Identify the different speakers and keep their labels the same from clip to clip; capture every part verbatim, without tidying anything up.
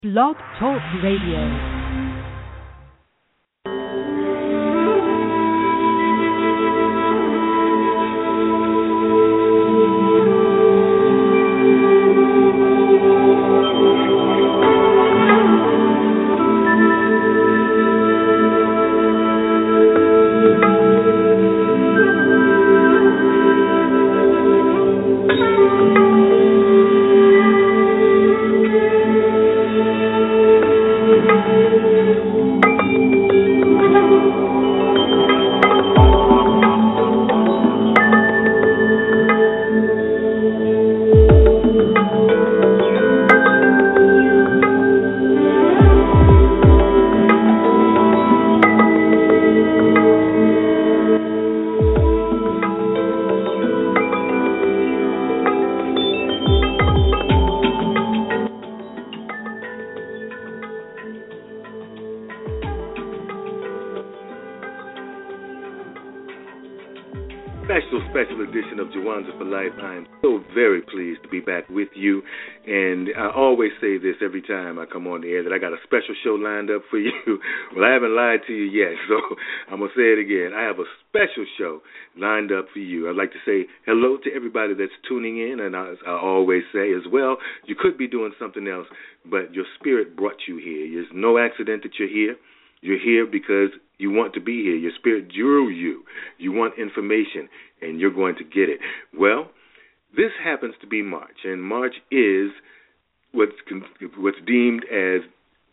Speaker 1: Blog Talk Radio.
Speaker 2: Special, special edition of Jawanza for Life. I am so very pleased to be back with you. And I always say this every time I come on the air, that I got a special show lined up for you. Well, I haven't lied to you yet, so I'm going to say it again. I have a special show lined up for you. I'd like to say hello to everybody that's tuning in, and I, I always say as well, you could be doing something else, but your spirit brought you here. There's no accident that you're here. You're here because you want to be here. Your spirit drew you. You want information, and you're going to get it. Well, this happens to be March, and March is what's what's deemed as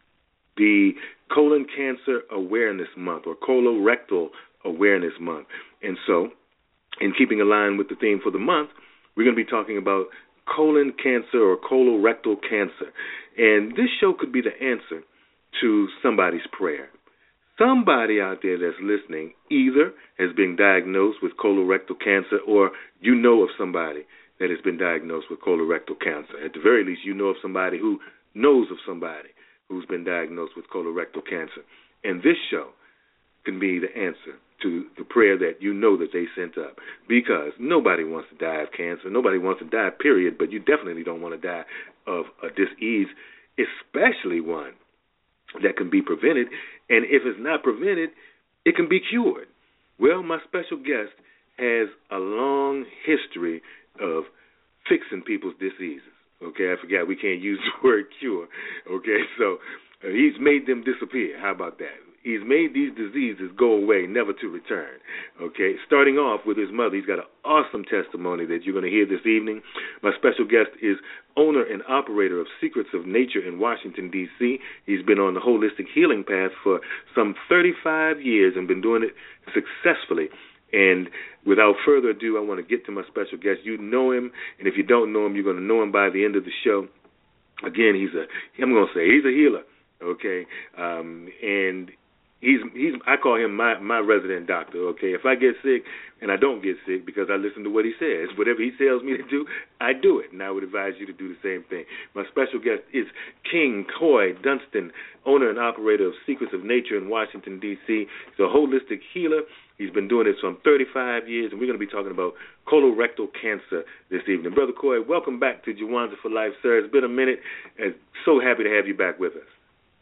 Speaker 2: the Colon Cancer Awareness Month, or Colorectal Awareness Month. And so, in keeping in line with the theme for the month, we're going to be talking about colon cancer or colorectal cancer. And this show could be the answer to somebody's prayer. Somebody out there that's listening either has been diagnosed with colorectal cancer, or you know of somebody that has been diagnosed with colorectal cancer. At the very least, you know of somebody who knows of somebody who's been diagnosed with colorectal cancer. And this show can be the answer to the prayer that you know that they sent up, because nobody wants to die of cancer. Nobody wants to die, period, but you definitely don't want to die of a disease, especially one that can be prevented. And if it's not prevented, it can be cured. Well, my special guest has a long history of fixing people's diseases. Okay, I forgot we can't use the word cure. Okay, so uh, he's made them disappear. How about that? He's made these diseases go away, never to return. Okay, starting off with his mother, he's got an awesome testimony that you're going to hear this evening. My special guest is owner and operator of Secrets of Nature in Washington, D C He's been on the holistic healing path for some thirty-five years and been doing it successfully. And without further ado, I want to get to my special guest. You know him, and if you don't know him, you're going to know him by the end of the show. Again, he's a, I'm going to say, he's a healer, okay? Um, and He's he's I call him my, my resident doctor, okay? If I get sick, and I don't get sick because I listen to what he says, whatever he tells me to do, I do it. And I would advise you to do the same thing. My special guest is King Coy Dunston, owner and operator of Secrets of Nature in Washington, D C He's a holistic healer. He's been doing this for thirty-five years, and we're going to be talking about colorectal cancer this evening. Brother Coy, welcome back to Jawanza for Life, sir. It's been a minute, and so happy to have you back with us.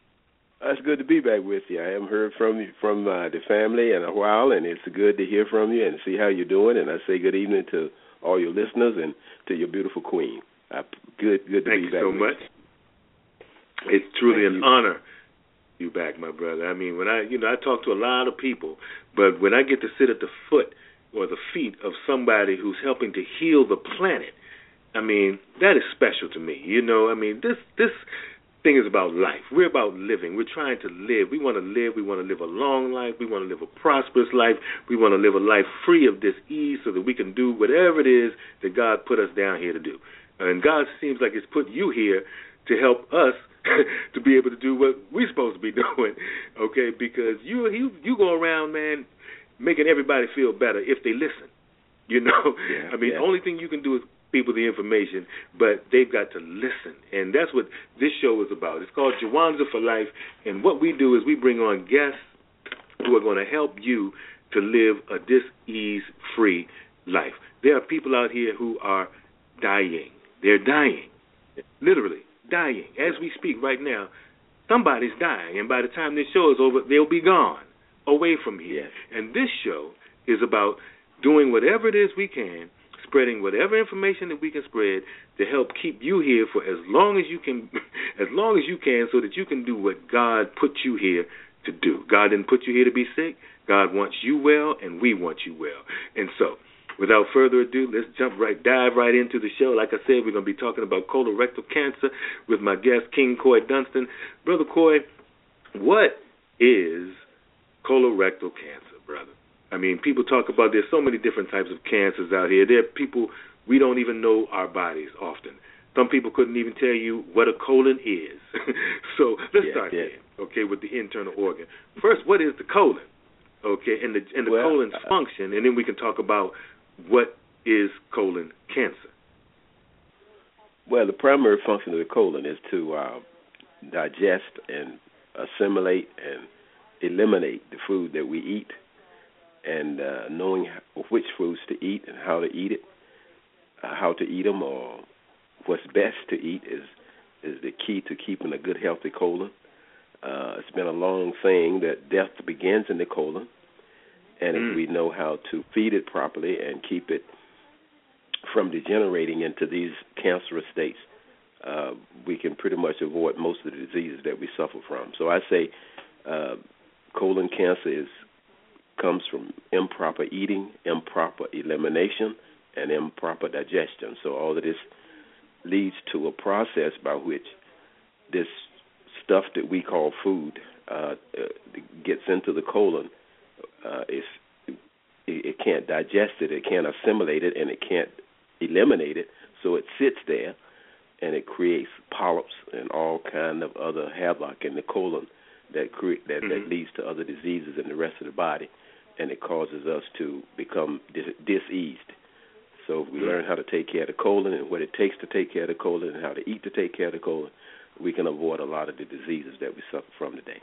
Speaker 3: It's good to be back with you. I haven't heard from you, from uh, the family in a while, and it's good to hear from you and see how you're doing. And I say good evening to all your listeners and to your beautiful queen. Uh, good, good to
Speaker 2: Thank
Speaker 3: be back.
Speaker 2: Thank you so
Speaker 3: with
Speaker 2: much.
Speaker 3: You.
Speaker 2: It's truly
Speaker 3: Thank
Speaker 2: an
Speaker 3: you.
Speaker 2: honor to be back, my brother. I mean, when I, you know, I talk to a lot of people, but when I get to sit at the foot or the feet of somebody who's helping to heal the planet, I mean, that is special to me. You know, I mean, this this. thing is about life. We're about living. We're trying to live. We want to live. We want to live a long life. We want to live a prosperous life. We want to live a life free of disease so that we can do whatever it is that God put us down here to do. And God seems like He's put you here to help us to be able to do what we're supposed to be doing, okay? Because you you you go around, man, making everybody feel better if they listen. You know,
Speaker 3: Yeah,
Speaker 2: I mean,
Speaker 3: yeah.
Speaker 2: the only thing you can do is people the information, but they've got to listen, and that's what this show is about. It's called Jawanza for Life, and what we do is we bring on guests who are going to help you to live a disease-free life. There are people out here who are dying. They're dying, literally dying. As we speak right now, somebody's dying, and by the time this show is over, they'll be gone, away from here.
Speaker 3: Yes.
Speaker 2: And this show is about doing whatever it is we can, spreading whatever information that we can spread to help keep you here for as long as you can, as long as you can, so that you can do what God put you here to do. God didn't put you here to be sick. God wants you well, and we want you well. And so, without further ado, let's jump right, dive right into the show. Like I said, we're going to be talking about colorectal cancer with my guest, King Coy Dunston. Brother Coy, what is colorectal cancer, brother? I mean, people talk about there's so many different types of cancers out here. There are people, we don't even know our bodies often. Some people couldn't even tell you what a colon is. So let's
Speaker 3: yeah,
Speaker 2: start
Speaker 3: yeah.
Speaker 2: there, okay, with the internal organ. First, what is the colon? Okay, and the and the
Speaker 3: well,
Speaker 2: colon's
Speaker 3: uh,
Speaker 2: function, and then we can talk about what is colon cancer.
Speaker 3: Well, the primary function of the colon is to uh, digest and assimilate and eliminate the food that we eat, and uh, knowing which foods to eat and how to eat it, uh, how to eat them, or what's best to eat is is the key to keeping a good, healthy colon. Uh, it's been a long saying that death begins in the colon, and
Speaker 2: mm.
Speaker 3: if we know how to feed it properly and keep it from degenerating into these cancerous states, uh, we can pretty much avoid most of the diseases that we suffer from. So I say uh, colon cancer is comes from improper eating, improper elimination, and improper digestion. So all of this leads to a process by which this stuff that we call food uh, uh, gets into the colon. Uh, it's, it, it can't digest it, it can't assimilate it, and it can't eliminate it. So it sits there, and it creates polyps and all kind of other havoc in the colon that cre- that,
Speaker 2: mm-hmm.
Speaker 3: that leads to other diseases in the rest of the body, and it causes us to become dis- diseased. So if we learn how to take care of the colon and what it takes to take care of the colon and how to eat to take care of the colon, we can avoid a lot of the diseases that we suffer from today.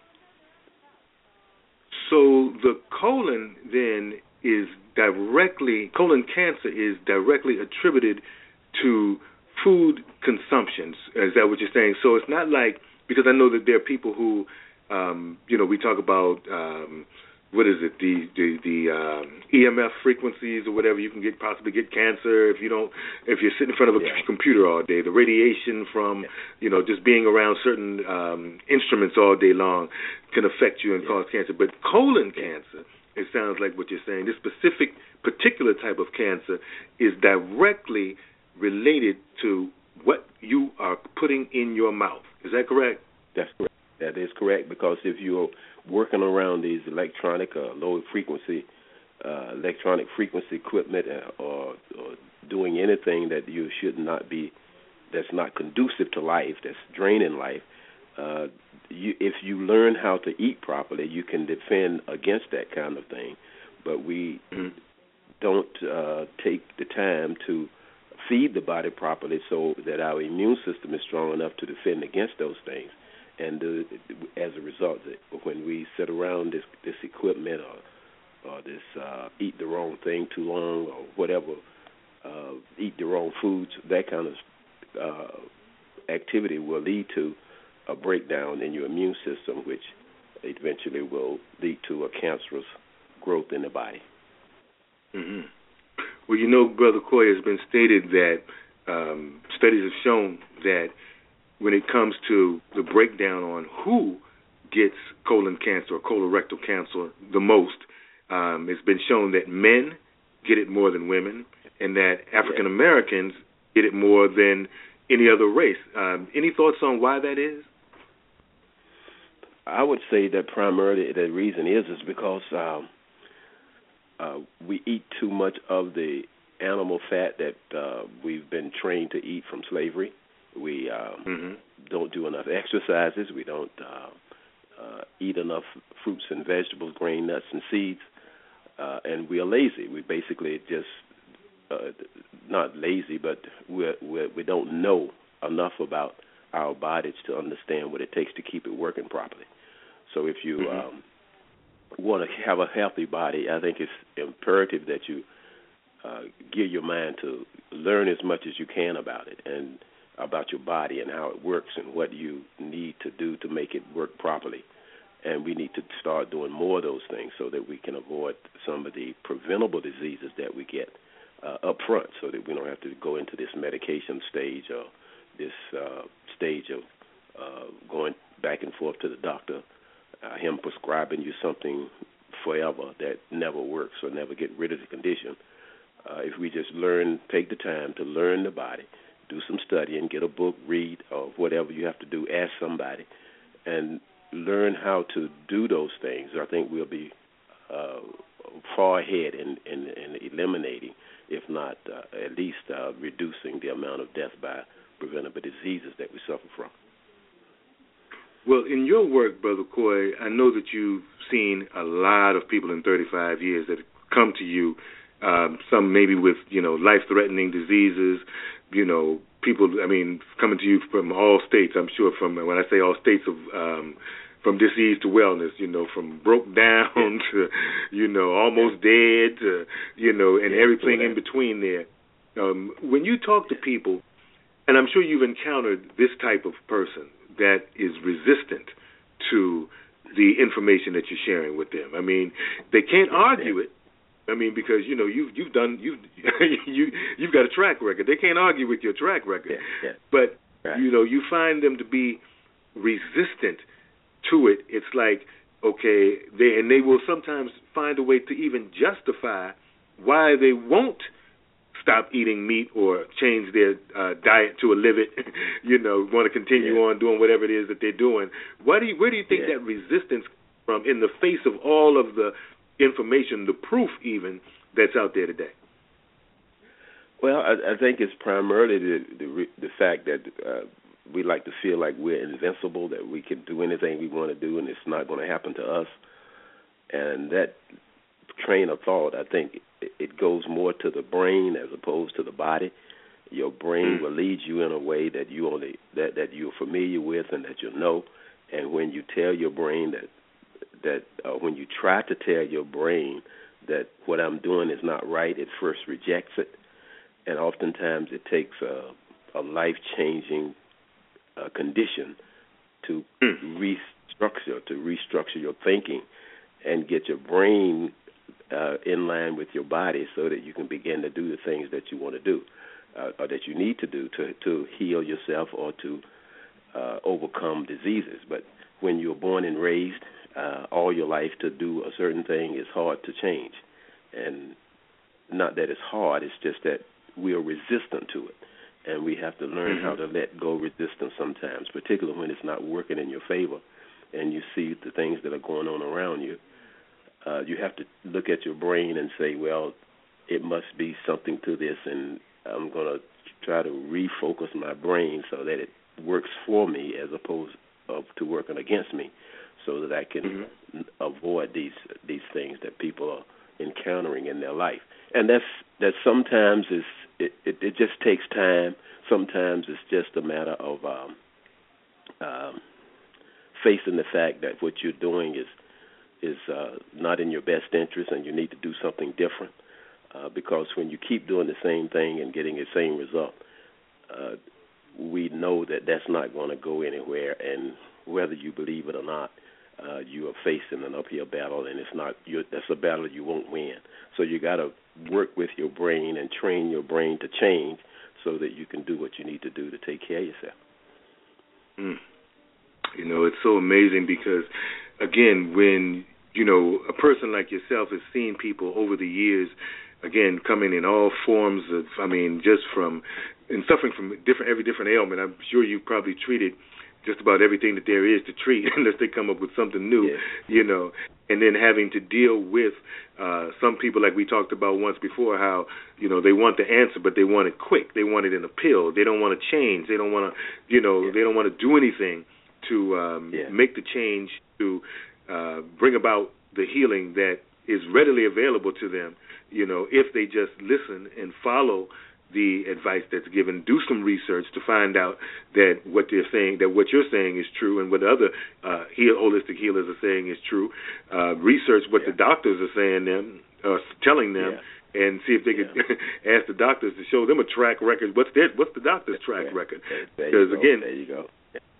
Speaker 2: So the colon then is directly, colon cancer is directly attributed to food consumptions. Is that what you're saying? So it's not like, because I know that there are people who, um, you know, we talk about, um, what is it, the the, the um, E M F frequencies or whatever. You can get possibly get cancer if you don't, if you're sitting in front of a
Speaker 3: yeah.
Speaker 2: computer all day. The radiation from,
Speaker 3: yeah.
Speaker 2: you know, just being around certain um, instruments all day long can affect you and yeah. cause cancer. But colon cancer, it sounds like what you're saying, this specific particular type of cancer is directly related to what you are putting in your mouth. Is that correct?
Speaker 3: That's correct. That is correct, because if you're working around these electronic or low frequency, uh, electronic frequency equipment, uh, or, or doing anything that you should not be, that's not conducive to life, that's draining life, uh, you, if you learn how to eat properly, you can defend against that kind of thing. But we mm-hmm. don't uh, take the time to feed the body properly so that our immune system is strong enough to defend against those things. And uh, as a result, when we sit around this, this equipment or, or this uh, eat the wrong thing too long or whatever, uh, eat the wrong foods, that kind of uh, activity will lead to a breakdown in your immune system, which eventually will lead to a cancerous growth in the body.
Speaker 2: Mm-hmm. Well, you know, Brother Coy, has been stated that um, studies have shown that when it comes to the breakdown on who gets colon cancer or colorectal cancer the most, um, it's been shown that men get it more than women, and that African Americans get it more than any other race. Um, any thoughts on why that is?
Speaker 3: I would say that primarily the reason is is because um, uh, we eat too much of the animal fat that uh, we've been trained to eat from slavery. We um, mm-hmm. don't do enough exercises. We don't uh, uh, eat enough fruits and vegetables, grain, nuts, and seeds. Uh, and we are lazy. We basically just, uh, not lazy, but we're, we're, we don't know enough about our bodies to understand what it takes to keep it working properly. So if you mm-hmm. um, want to have a healthy body, I think it's imperative that you uh, gear your mind to learn as much as you can about it. And about your body and how it works and what you need to do to make it work properly. And we need to start doing more of those things so that we can avoid some of the preventable diseases that we get uh, up front, so that we don't have to go into this medication stage or this uh, stage of uh, going back and forth to the doctor, uh, him prescribing you something forever that never works or never get rid of the condition. Uh, if we just learn, take the time to learn the body, do some studying, get a book, read, or whatever you have to do, ask somebody, and learn how to do those things, I think we'll be uh, far ahead in, in, in eliminating, if not uh, at least uh, reducing the amount of death by preventable diseases that we suffer from.
Speaker 2: Well, in your work, Brother Coy, I know that you've seen a lot of people in thirty-five years that come to you, um, some maybe with, you know, life-threatening diseases, you know, people, I mean, coming to you from all states, I'm sure, from, when I say all states, of um, from disease to wellness, you know, from broke down to, you know, almost dead to, you know, and everything in between there. Um, when you talk to people, and I'm sure you've encountered this type of person that is resistant to the information that you're sharing with them. I mean, they can't argue it. I mean, because you know you've you've done you've you you've got a track record. They can't argue with your track record.
Speaker 3: Yeah, yeah.
Speaker 2: But
Speaker 3: right.
Speaker 2: you know you find them to be resistant to it. It's like, okay, they and they will sometimes find a way to even justify why they won't stop eating meat or change their uh, diet to a livet. You know, want to continue
Speaker 3: yeah.
Speaker 2: on doing whatever it is that they're doing. Why do you, where do you think
Speaker 3: yeah.
Speaker 2: that resistance comes from in the face of all of the information, the proof even, that's out there today?
Speaker 3: Well, I, I think it's primarily the the, the fact that uh, we like to feel like we're invincible, that we can do anything we want to do, and it's not going to happen to us. And that train of thought, I think, it, it goes more to the brain as opposed to the body. Your brain will lead you in a way that you only that, that you're familiar with and that you know. And when you tell your brain that that uh, when you try to tell your brain that what I'm doing is not right, it first rejects it. And oftentimes it takes a, a life-changing uh, condition to restructure, to restructure your thinking and get your brain uh, in line with your body so that you can begin to do the things that you want to do uh, or that you need to do to, to heal yourself or to uh, overcome diseases. But when you're born and raised uh, all your life to do a certain thing, it's hard to change. And not that it's hard, it's just that we are resistant to it. And we have to learn mm-hmm. how to let go resistance sometimes, particularly when it's not working in your favor and you see the things that are going on around you. Uh, you have to look at your brain and say, well, it must be something to this, and I'm going to try to refocus my brain so that it works for me as opposed uh, to working against me, so that I can mm-hmm. avoid these these things that people are encountering in their life. And that's that sometimes is it, it, it just takes time. Sometimes it's just a matter of um, um, facing the fact that what you're doing is is uh, not in your best interest, and you need to do something different. Uh, because when you keep doing the same thing and getting the same result, uh, we know that that's not going to go anywhere. And whether you believe it or not, uh, you are facing an uphill battle, and it's not. You're, that's a battle you won't win. So you got to work with your brain and train your brain to change so that you can do what you need to do to take care of yourself.
Speaker 2: Mm. You know, it's so amazing because, again, when, you know, a person like yourself has seen people over the years, again, coming in all forms of, I mean, just from, and suffering from different, every different ailment. I'm sure you've probably treated just about everything that there is to treat unless they come up with something new,
Speaker 3: yeah.
Speaker 2: you know, and then having to deal with uh, some people, like we talked about once before, how, you know, they want the answer, but they want it quick. They want it in a pill. They don't want to change. They don't want to, you know, yeah. they don't want to do anything to um,
Speaker 3: yeah.
Speaker 2: make the change, to uh, bring about the healing that is readily available to them, you know, if they just listen and follow the advice that's given, do some research to find out that what they're saying, that what you're saying is true, and what other uh, heal, holistic healers are saying is true. Uh, research what
Speaker 3: yeah.
Speaker 2: the doctors are saying them, uh, telling them, and see if they could
Speaker 3: yeah.
Speaker 2: ask the doctors to show them a track record. What's their, what's the doctor's track
Speaker 3: yeah.
Speaker 2: record?
Speaker 3: Because
Speaker 2: again,
Speaker 3: there you go.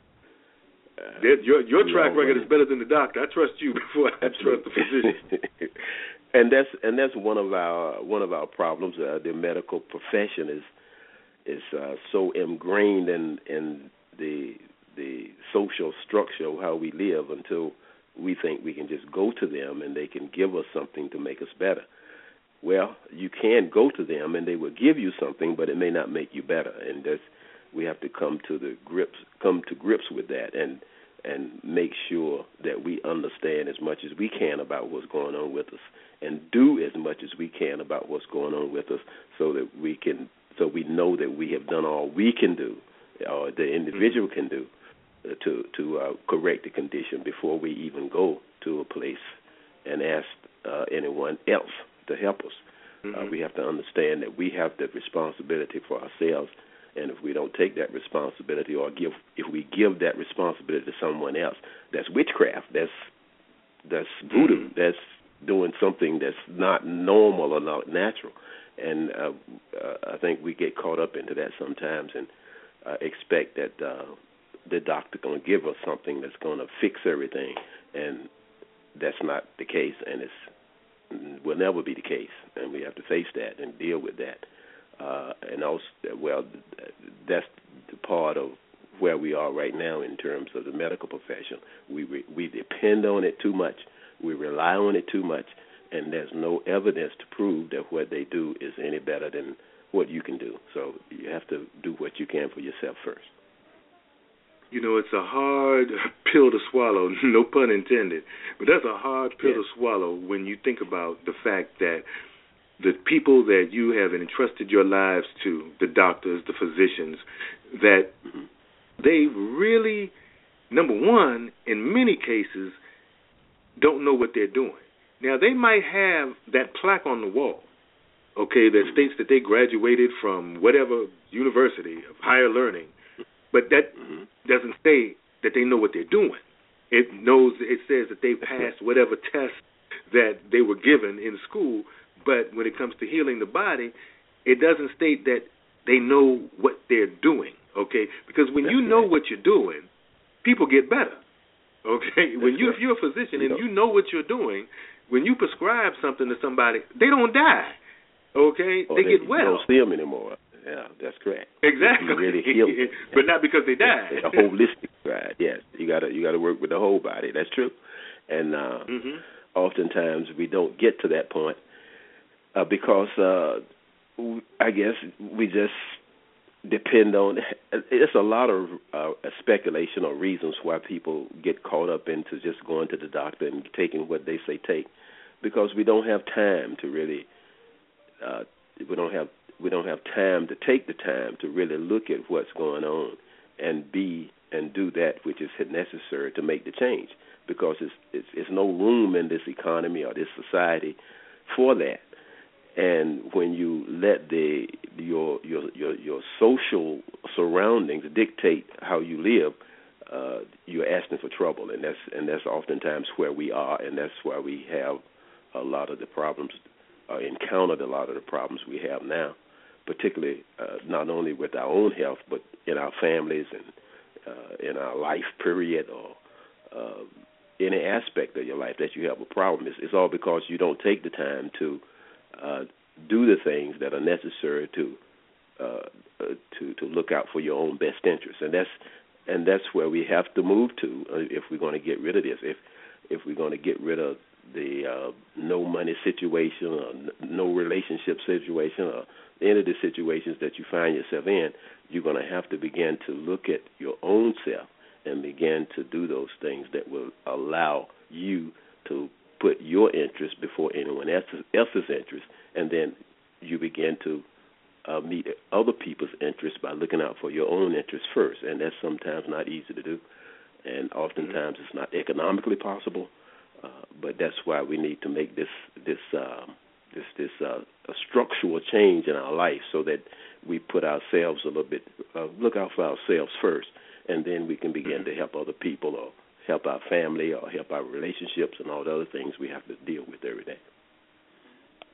Speaker 3: Uh,
Speaker 2: your your track record is better than the doctor. I trust you before I trust the physician.
Speaker 3: and that's and that's one of our one of our problems. Uh, the medical profession is is uh, so ingrained in in the the social structure of how we live until we think we can just go to them and they can give us something to make us better. Well, you can go to them and they will give you something, but it may not make you better. And that's, we have to come to the grips come to grips with that and and make sure that we understand as much as we can about what's going on with us and do as much as we can about what's going on with us so that we can so we know that we have done all we can do or the individual can do to to uh, correct the condition before we even go to a place and ask uh, anyone else to help us. Mm-hmm. Uh, we have to understand that we have the responsibility for ourselves, and if we don't take that responsibility or give, if we give that responsibility to someone else, that's witchcraft. That's that's voodoo. Mm-hmm. That's doing something that's not normal or not natural. And uh, uh, I think we get caught up into that sometimes and uh, expect that uh, the doctor going to give us something that's going to fix everything, and that's not the case, and it's will never be the case, and we have to face that and deal with that. Uh, and also, well, that's the part of where we are right now in terms of the medical profession. We re, we depend on it too much. We rely on it too much, and there's no evidence to prove that what they do is any better than what you can do. So you have to do what you can for yourself first.
Speaker 2: You know, it's a hard pill to swallow, no pun intended, but that's a hard pill
Speaker 3: yes.
Speaker 2: to swallow when you think about the fact that the people that you have entrusted your lives to, the doctors, the physicians, that mm-hmm. they really, number one, in many cases, don't know what they're doing. Now, they might have that plaque on the wall, okay, that mm-hmm. states that they graduated from whatever university of higher learning, but that mm-hmm. doesn't say that they know what they're doing. It knows, it says that they passed whatever test that they were given in school, but when it comes to healing the body, it doesn't state that they know what they're doing, okay? Because when That's you know right. what you're doing, people get better, okay? That's when you, right. if you're a physician and you know what you're doing, when you prescribe something to somebody, they don't die, okay?
Speaker 3: Or
Speaker 2: they,
Speaker 3: they
Speaker 2: get well.
Speaker 3: You don't see them anymore. Yeah, that's correct.
Speaker 2: Exactly,
Speaker 3: you really heal them.
Speaker 2: But not because they died.
Speaker 3: A holistic side, yes. You gotta you gotta work with the whole body. That's true. And uh, mm-hmm. oftentimes we don't get to that point uh, because uh, I guess we just depend on. It's a lot of uh, speculation or reasons why people get caught up into just going to the doctor and taking what they say take, because we don't have time to really. Uh, we don't have. We don't have time to take the time to really look at what's going on and be and do that which is necessary to make the change, because it's, it's, it's no room in this economy or this society for that. And when you let the your your your, your social surroundings dictate how you live, uh, you're asking for trouble, and that's and that's oftentimes where we are, and that's why we have a lot of the problems, uh, encountered a lot of the problems we have now. Particularly uh, not only with our own health, but in our families and uh, in our life period, or uh, any aspect of your life that you have a problem. It's, it's all because you don't take the time to uh, do the things that are necessary to uh, uh, to to look out for your own best interests, and that's and that's where we have to move to uh, if we're going to get rid of this. If if we're going to get rid of the uh, no money situation or n- no relationship situation or any of the situations that you find yourself in, you're going to have to begin to look at your own self and begin to do those things that will allow you to put your interest before anyone else's, else's interest, and then you begin to uh, meet other people's interests by looking out for your own interests first, and that's sometimes not easy to do, and oftentimes mm-hmm. it's not economically possible. Uh, but that's why we need to make this this uh, this this uh, a structural change in our life, so that we put ourselves a little bit uh, look out for ourselves first, and then we can begin to help other people or help our family or help our relationships and all the other things we have to deal with every day.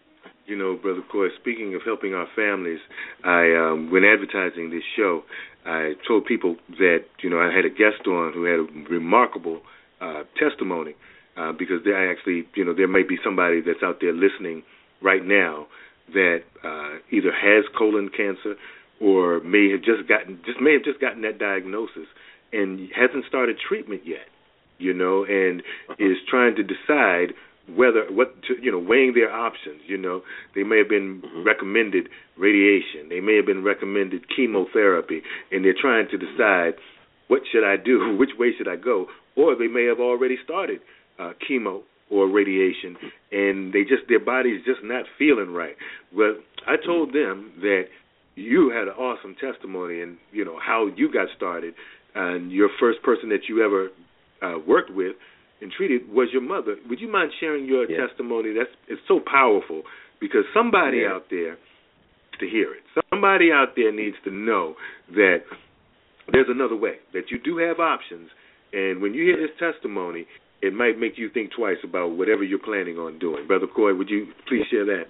Speaker 2: You know, Brother Coy, speaking of helping our families, I um, when advertising this show, I told people that, you know, I had a guest on who had a remarkable uh, testimony uh, because they actually, you know, there may be somebody that's out there listening right now that uh, either has colon cancer or may have just gotten just may have just gotten that diagnosis and hasn't started treatment yet, you know, and is trying to decide whether what to, you know, weighing their options. You know, they may have been mm-hmm. recommended radiation, they may have been recommended chemotherapy, and they're trying to decide what should I do, which way should I go, or they may have already started uh, chemo or radiation, and they just their body's just not feeling right. Well, I told them that you had an awesome testimony, and you know how you got started, and your first person that you ever uh, worked with and treated was your mother. Would you mind sharing your yeah. testimony? That's it's so powerful because somebody yeah. out there needs to hear it. Somebody out there needs to know that there's another way, that you do have options, and when you hear this testimony, it might make you think twice about whatever you're planning on doing. Brother Coy, would you please share that?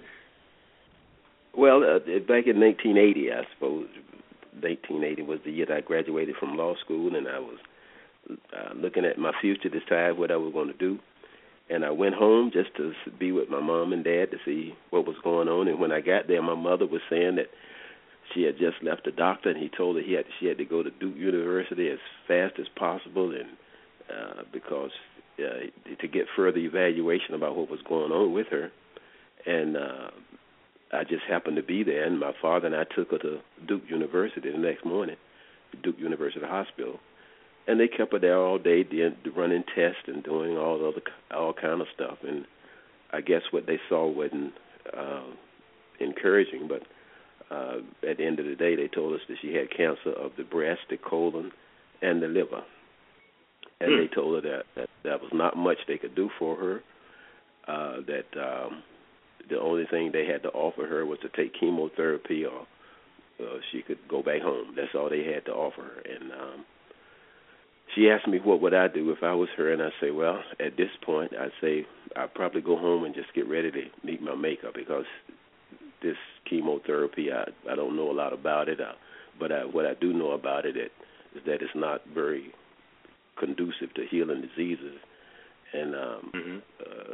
Speaker 3: Well, uh, back in nineteen eighty, I suppose, nineteen eighty was the year that I graduated from law school, and I was uh, looking at my future to decide what I was going to do. And I went home just to be with my mom and dad to see what was going on. And when I got there, my mother was saying that she had just left the doctor, and he told her he had she had to go to Duke University as fast as possible, and uh, because uh, to get further evaluation about what was going on with her. And uh, I just happened to be there, and my father and I took her to Duke University the next morning, Duke University Hospital, and they kept her there all day, doing, running tests and doing all the other all kind of stuff. And I guess what they saw wasn't uh, encouraging, but uh, at the end of the day, they told us that she had cancer of the breast, the colon, and the liver. And mm. they told her that, that that was not much they could do for her, uh, that um, the only thing they had to offer her was to take chemotherapy or uh, she could go back home. That's all they had to offer her. And um, she asked me what would I do if I was her, and I say, well, at this point, I'd say I'd probably go home and just get ready to meet my maker, because this chemotherapy, I, I don't know a lot about it, uh, but I, what I do know about it is that it's not very conducive to healing diseases, and um, mm-hmm. uh,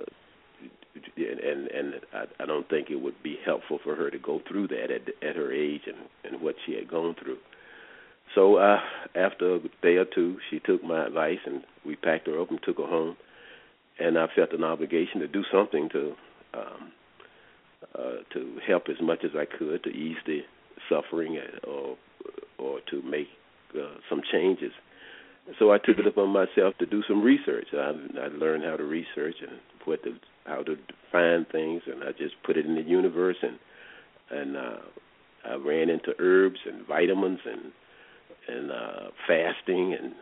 Speaker 3: and and I, I don't think it would be helpful for her to go through that at, at her age and, and what she had gone through. So uh, after a day or two, she took my advice, and we packed her up and took her home. And I felt an obligation to do something to um, uh, to help as much as I could to ease the suffering or or to make uh, some changes. So I took it upon myself to do some research. I, I learned how to research and what to, how to find things, and I just put it in the universe, and and uh, I ran into herbs and vitamins and and uh, fasting and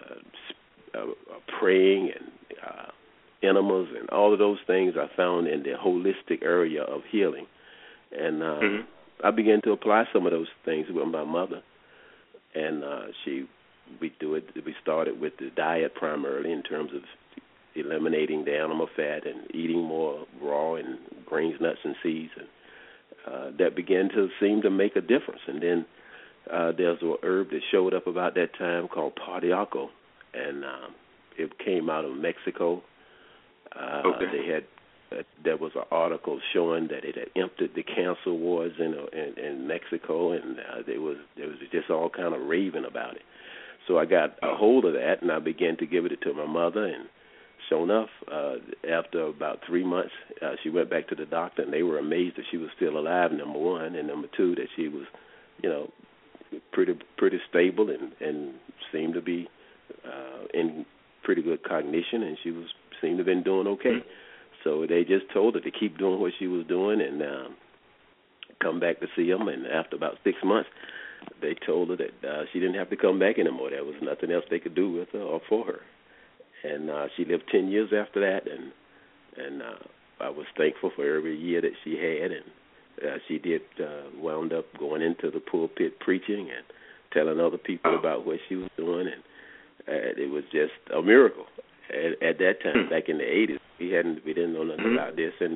Speaker 3: uh, uh, praying and uh, enemas and all of those things I found in the holistic area of healing. And uh, mm-hmm. I began to apply some of those things with my mother, and uh, she. We do it. We started with the diet primarily in terms of eliminating the animal fat and eating more raw and grains, nuts, and seeds, and uh, that began to seem to make a difference. And then uh, there's a herb that showed up about that time called Pardiaco, and um, it came out of Mexico. Uh, okay. They had uh, there was an article showing that it had emptied the cancer wards in uh, in, in Mexico, and uh, there was there was just all kind of raving about it. So I got a hold of that, and I began to give it to my mother. And sure enough, uh, after about three months, uh, she went back to the doctor, and they were amazed that she was still alive, number one, and number two, that she was, you know, pretty pretty stable and, and seemed to be uh, in pretty good cognition, and she was seemed to have been doing okay. So they just told her to keep doing what she was doing and um, come back to see them. And after about six months, they told her that uh, she didn't have to come back anymore. There was nothing else they could do with her or for her. And uh, she lived ten years after that, and and uh, I was thankful for every year that she had. And uh, she did uh, wound up going into the pulpit preaching and telling other people about what she was doing, and uh, it was just a miracle. At, at that time, back in the eighties, we hadn't we didn't know nothing mm-hmm. about this, and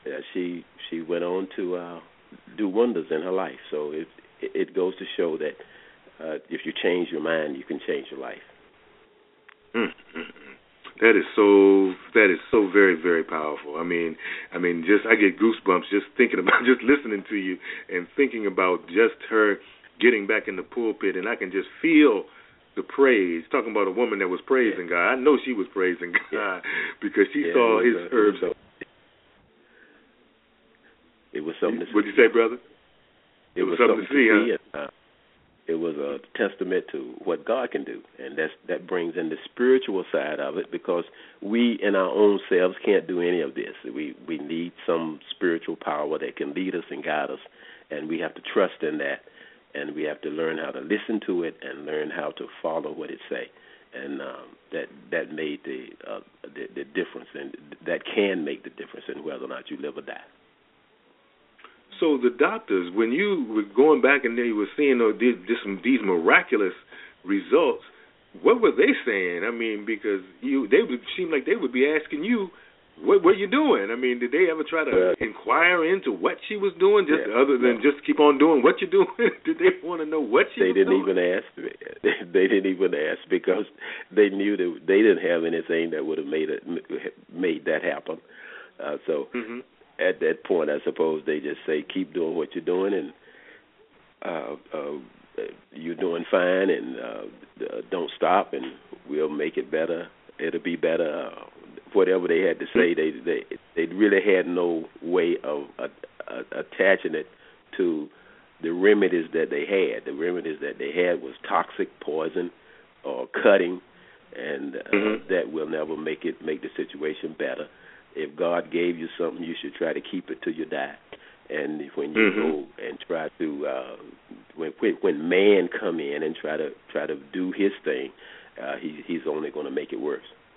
Speaker 3: uh, she she went on to uh, do wonders in her life. So it it goes to show that uh, if you change your mind, you can change your life.
Speaker 2: Mm-hmm. That is so. That is so very, very powerful. I mean, I mean, just I get goosebumps just thinking about, just listening to you and thinking about just her getting back in the pulpit, and I can just feel the praise. Talking about a woman that was praising yeah. God. I know she was praising God yeah. because she
Speaker 3: yeah,
Speaker 2: saw his
Speaker 3: a,
Speaker 2: herbs.
Speaker 3: It was something. To
Speaker 2: What'd you say, brother?
Speaker 3: It, it was, was something, something to see. To see huh? and, uh, it was a testament to what God can do, and that's, that brings in the spiritual side of it, because we in our own selves can't do any of this. We we need some spiritual power that can lead us and guide us, and we have to trust in that, and we have to learn how to listen to it and learn how to follow what it say, and um, that that made the, uh, the the difference, and that can make the difference in whether or not you live or die.
Speaker 2: So the doctors, when you were going back and they were seeing oh, this, these miraculous results, what were they saying? I mean, because you, they would seem like they would be asking you, "What were you doing?" I mean, did they ever try to well, inquire into what she was doing, just yeah, other than no. just keep on doing what you're doing? Did they want to know what she
Speaker 3: they
Speaker 2: was doing?
Speaker 3: They didn't even ask. They didn't even ask because they knew that they didn't have anything that would have made it made that happen. Uh, so. Mm-hmm. At that point, I suppose they just say, keep doing what you're doing, and uh, uh, you're doing fine, and uh, don't stop, and we'll make it better. It'll be better. Uh, whatever they had to say, they they they really had no way of uh, uh, attaching it to the remedies that they had. The remedies that they had was toxic, poison, or cutting, and uh, mm-hmm. that will never make it make the situation better. If God gave you something, you should try to keep it till you die. And when you mm-hmm. go and try to, uh, when when man come in and try to try to do his thing, uh, he he's only going to make it worse.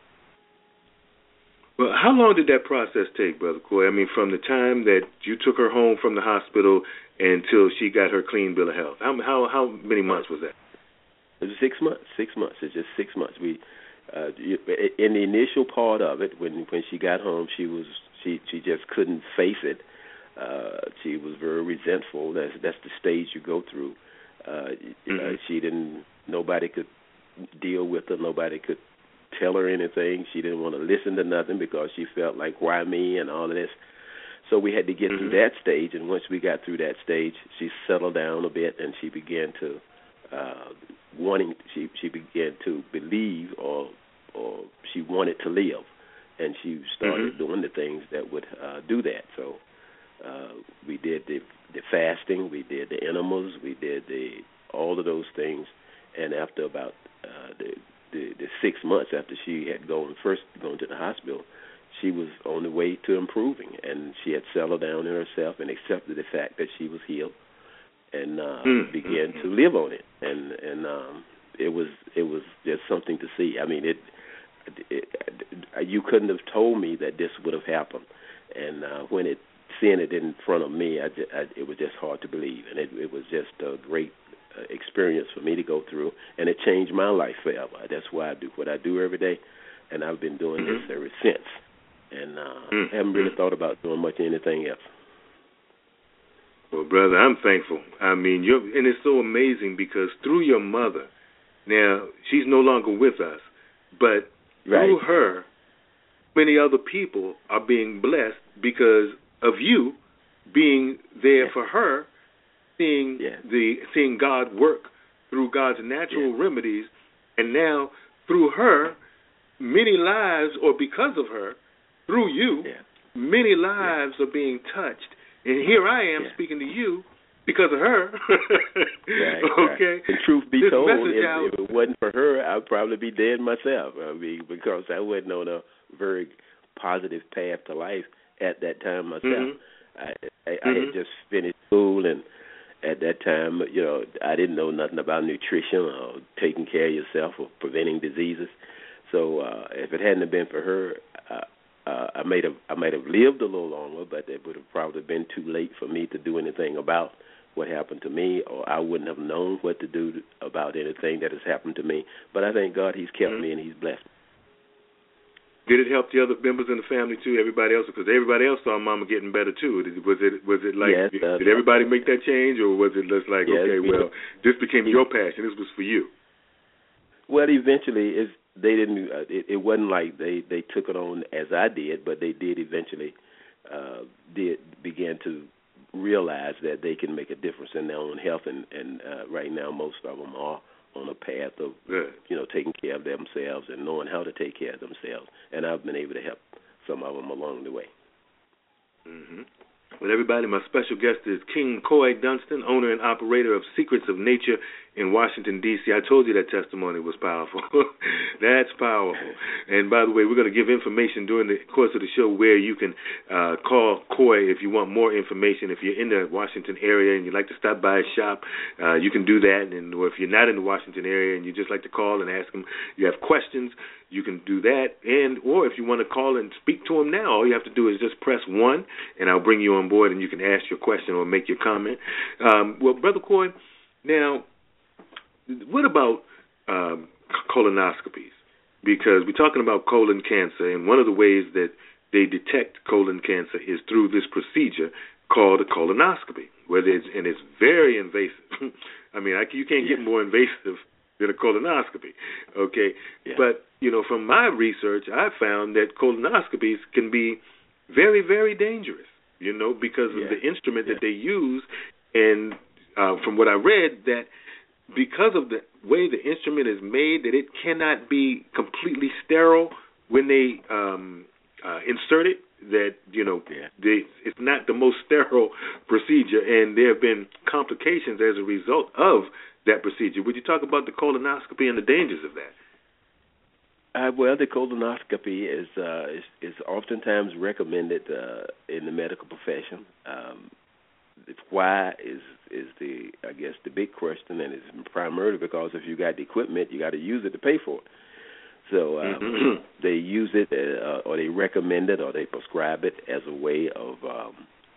Speaker 2: Well, how long did that process take, Brother Coy? I mean, from the time that you took her home from the hospital until she got her clean bill of health, how how how many months was that?
Speaker 3: It was six months. Six months. It's just six months. We. Uh, in the initial part of it, when when she got home, she was she, she just couldn't face it. Uh, she was very resentful. That's that's the stage you go through. Uh, mm-hmm. uh, she didn't. Nobody could deal with her. Nobody could tell her anything. She didn't want to listen to nothing because she felt like, why me, and all of this. So we had to get mm-hmm. through that stage. And once we got through that stage, she settled down a bit, and she began to. Uh, wanting she she began to believe or or she wanted to live, and she started mm-hmm. doing the things that would uh, do that. So uh, we did the the fasting, we did the enemas, we did the all of those things, and after about uh, the, the the six months after she had gone first gone to the hospital, she was on the way to improving, and she had settled down in herself and accepted the fact that she was healed. And uh, mm, began mm, to live on it, and and um, it was it was just something to see. I mean, it, it, it you couldn't have told me that this would have happened, and uh, when it seeing it in front of me, I, just, I it was just hard to believe, and it, it was just a great uh, experience for me to go through, and it changed my life forever. That's why I do what I do every day, and I've been doing mm-hmm. this ever since, and uh, mm-hmm. I haven't really thought about doing much anything else.
Speaker 2: Well, brother, I'm thankful. I mean, you're, and it's so amazing because through your mother, now she's no longer with us, but right. through her, many other people are being blessed because of you being there yeah. for her, seeing yeah. the seeing God work through God's natural yeah. remedies, and now through her, many lives, or because of her, through you, yeah. many lives yeah. are being touched. And here I am yeah. speaking to you because of her.
Speaker 3: right,
Speaker 2: okay.
Speaker 3: Right. And truth be this told, if, if it wasn't for her, I'd probably be dead myself. I mean, because I wasn't on a very positive path to life at that time myself. Mm-hmm. I, I, mm-hmm. I had just finished school, and at that time, you know, I didn't know nothing about nutrition or taking care of yourself or preventing diseases. So uh, if it hadn't been for her, uh, Uh, I might have I might have lived a little longer, but it would have probably been too late for me to do anything about what happened to me, or I wouldn't have known what to do about anything that has happened to me. But I thank God He's kept mm-hmm. me and He's blessed me.
Speaker 2: Did it help the other members in the family too? Everybody else, because everybody else saw Mama getting better too. Was it was it like
Speaker 3: yes, uh,
Speaker 2: did everybody make that change, or was it just like
Speaker 3: yes,
Speaker 2: okay, well, this became your passion. This was for you.
Speaker 3: Well, eventually, it's, they didn't. Uh, it, it wasn't like they, they took it on as I did, but they did eventually uh, did begin to realize that they can make a difference in their own health, and and uh, right now most of them are on a path of
Speaker 2: Good.
Speaker 3: you know taking care of themselves and knowing how to take care of themselves, and I've been able to help some of them along the way.
Speaker 2: Mm-hmm. Well, everybody, my special guest is King McCoy Dunston, owner and operator of Secrets of Nature in Washington, D C I told you that testimony was powerful. That's powerful. And by the way, we're going to give information during the course of the show where you can uh, call Coy if you want more information. If you're in the Washington area and you'd like to stop by his shop, uh, you can do that. And or if you're not in the Washington area and you just like to call and ask him, you have questions, you can do that. And or if you want to call and speak to him now, all you have to do is just press one, and I'll bring you on board and you can ask your question or make your comment. Um, well, Brother Coy, now, what about um, colonoscopies? Because we're talking about colon cancer, and one of the ways that they detect colon cancer is through this procedure called a colonoscopy, whether it's, and it's very invasive. I mean, I, you can't get more invasive than a colonoscopy, okay? Yeah. But, you know, from my research, I found that colonoscopies can be very, very dangerous, you know, because of yeah. the instrument yeah. that they use. And uh, from what I read, that because of the way the instrument is made, that it cannot be completely sterile when they um, uh, insert it, that, you know, yeah. they, it's not the most sterile procedure, and there have been complications as a result of that procedure. Would you talk about the colonoscopy and the dangers of that?
Speaker 3: Uh, well, the colonoscopy is, uh, is is oftentimes recommended uh, in the medical profession. Um, why is is the I guess the big question, and it's primarily because if you got the equipment, you got to use it to pay for it. So um, mm-hmm. they use it, uh, or they recommend it, or they prescribe it as a way of um,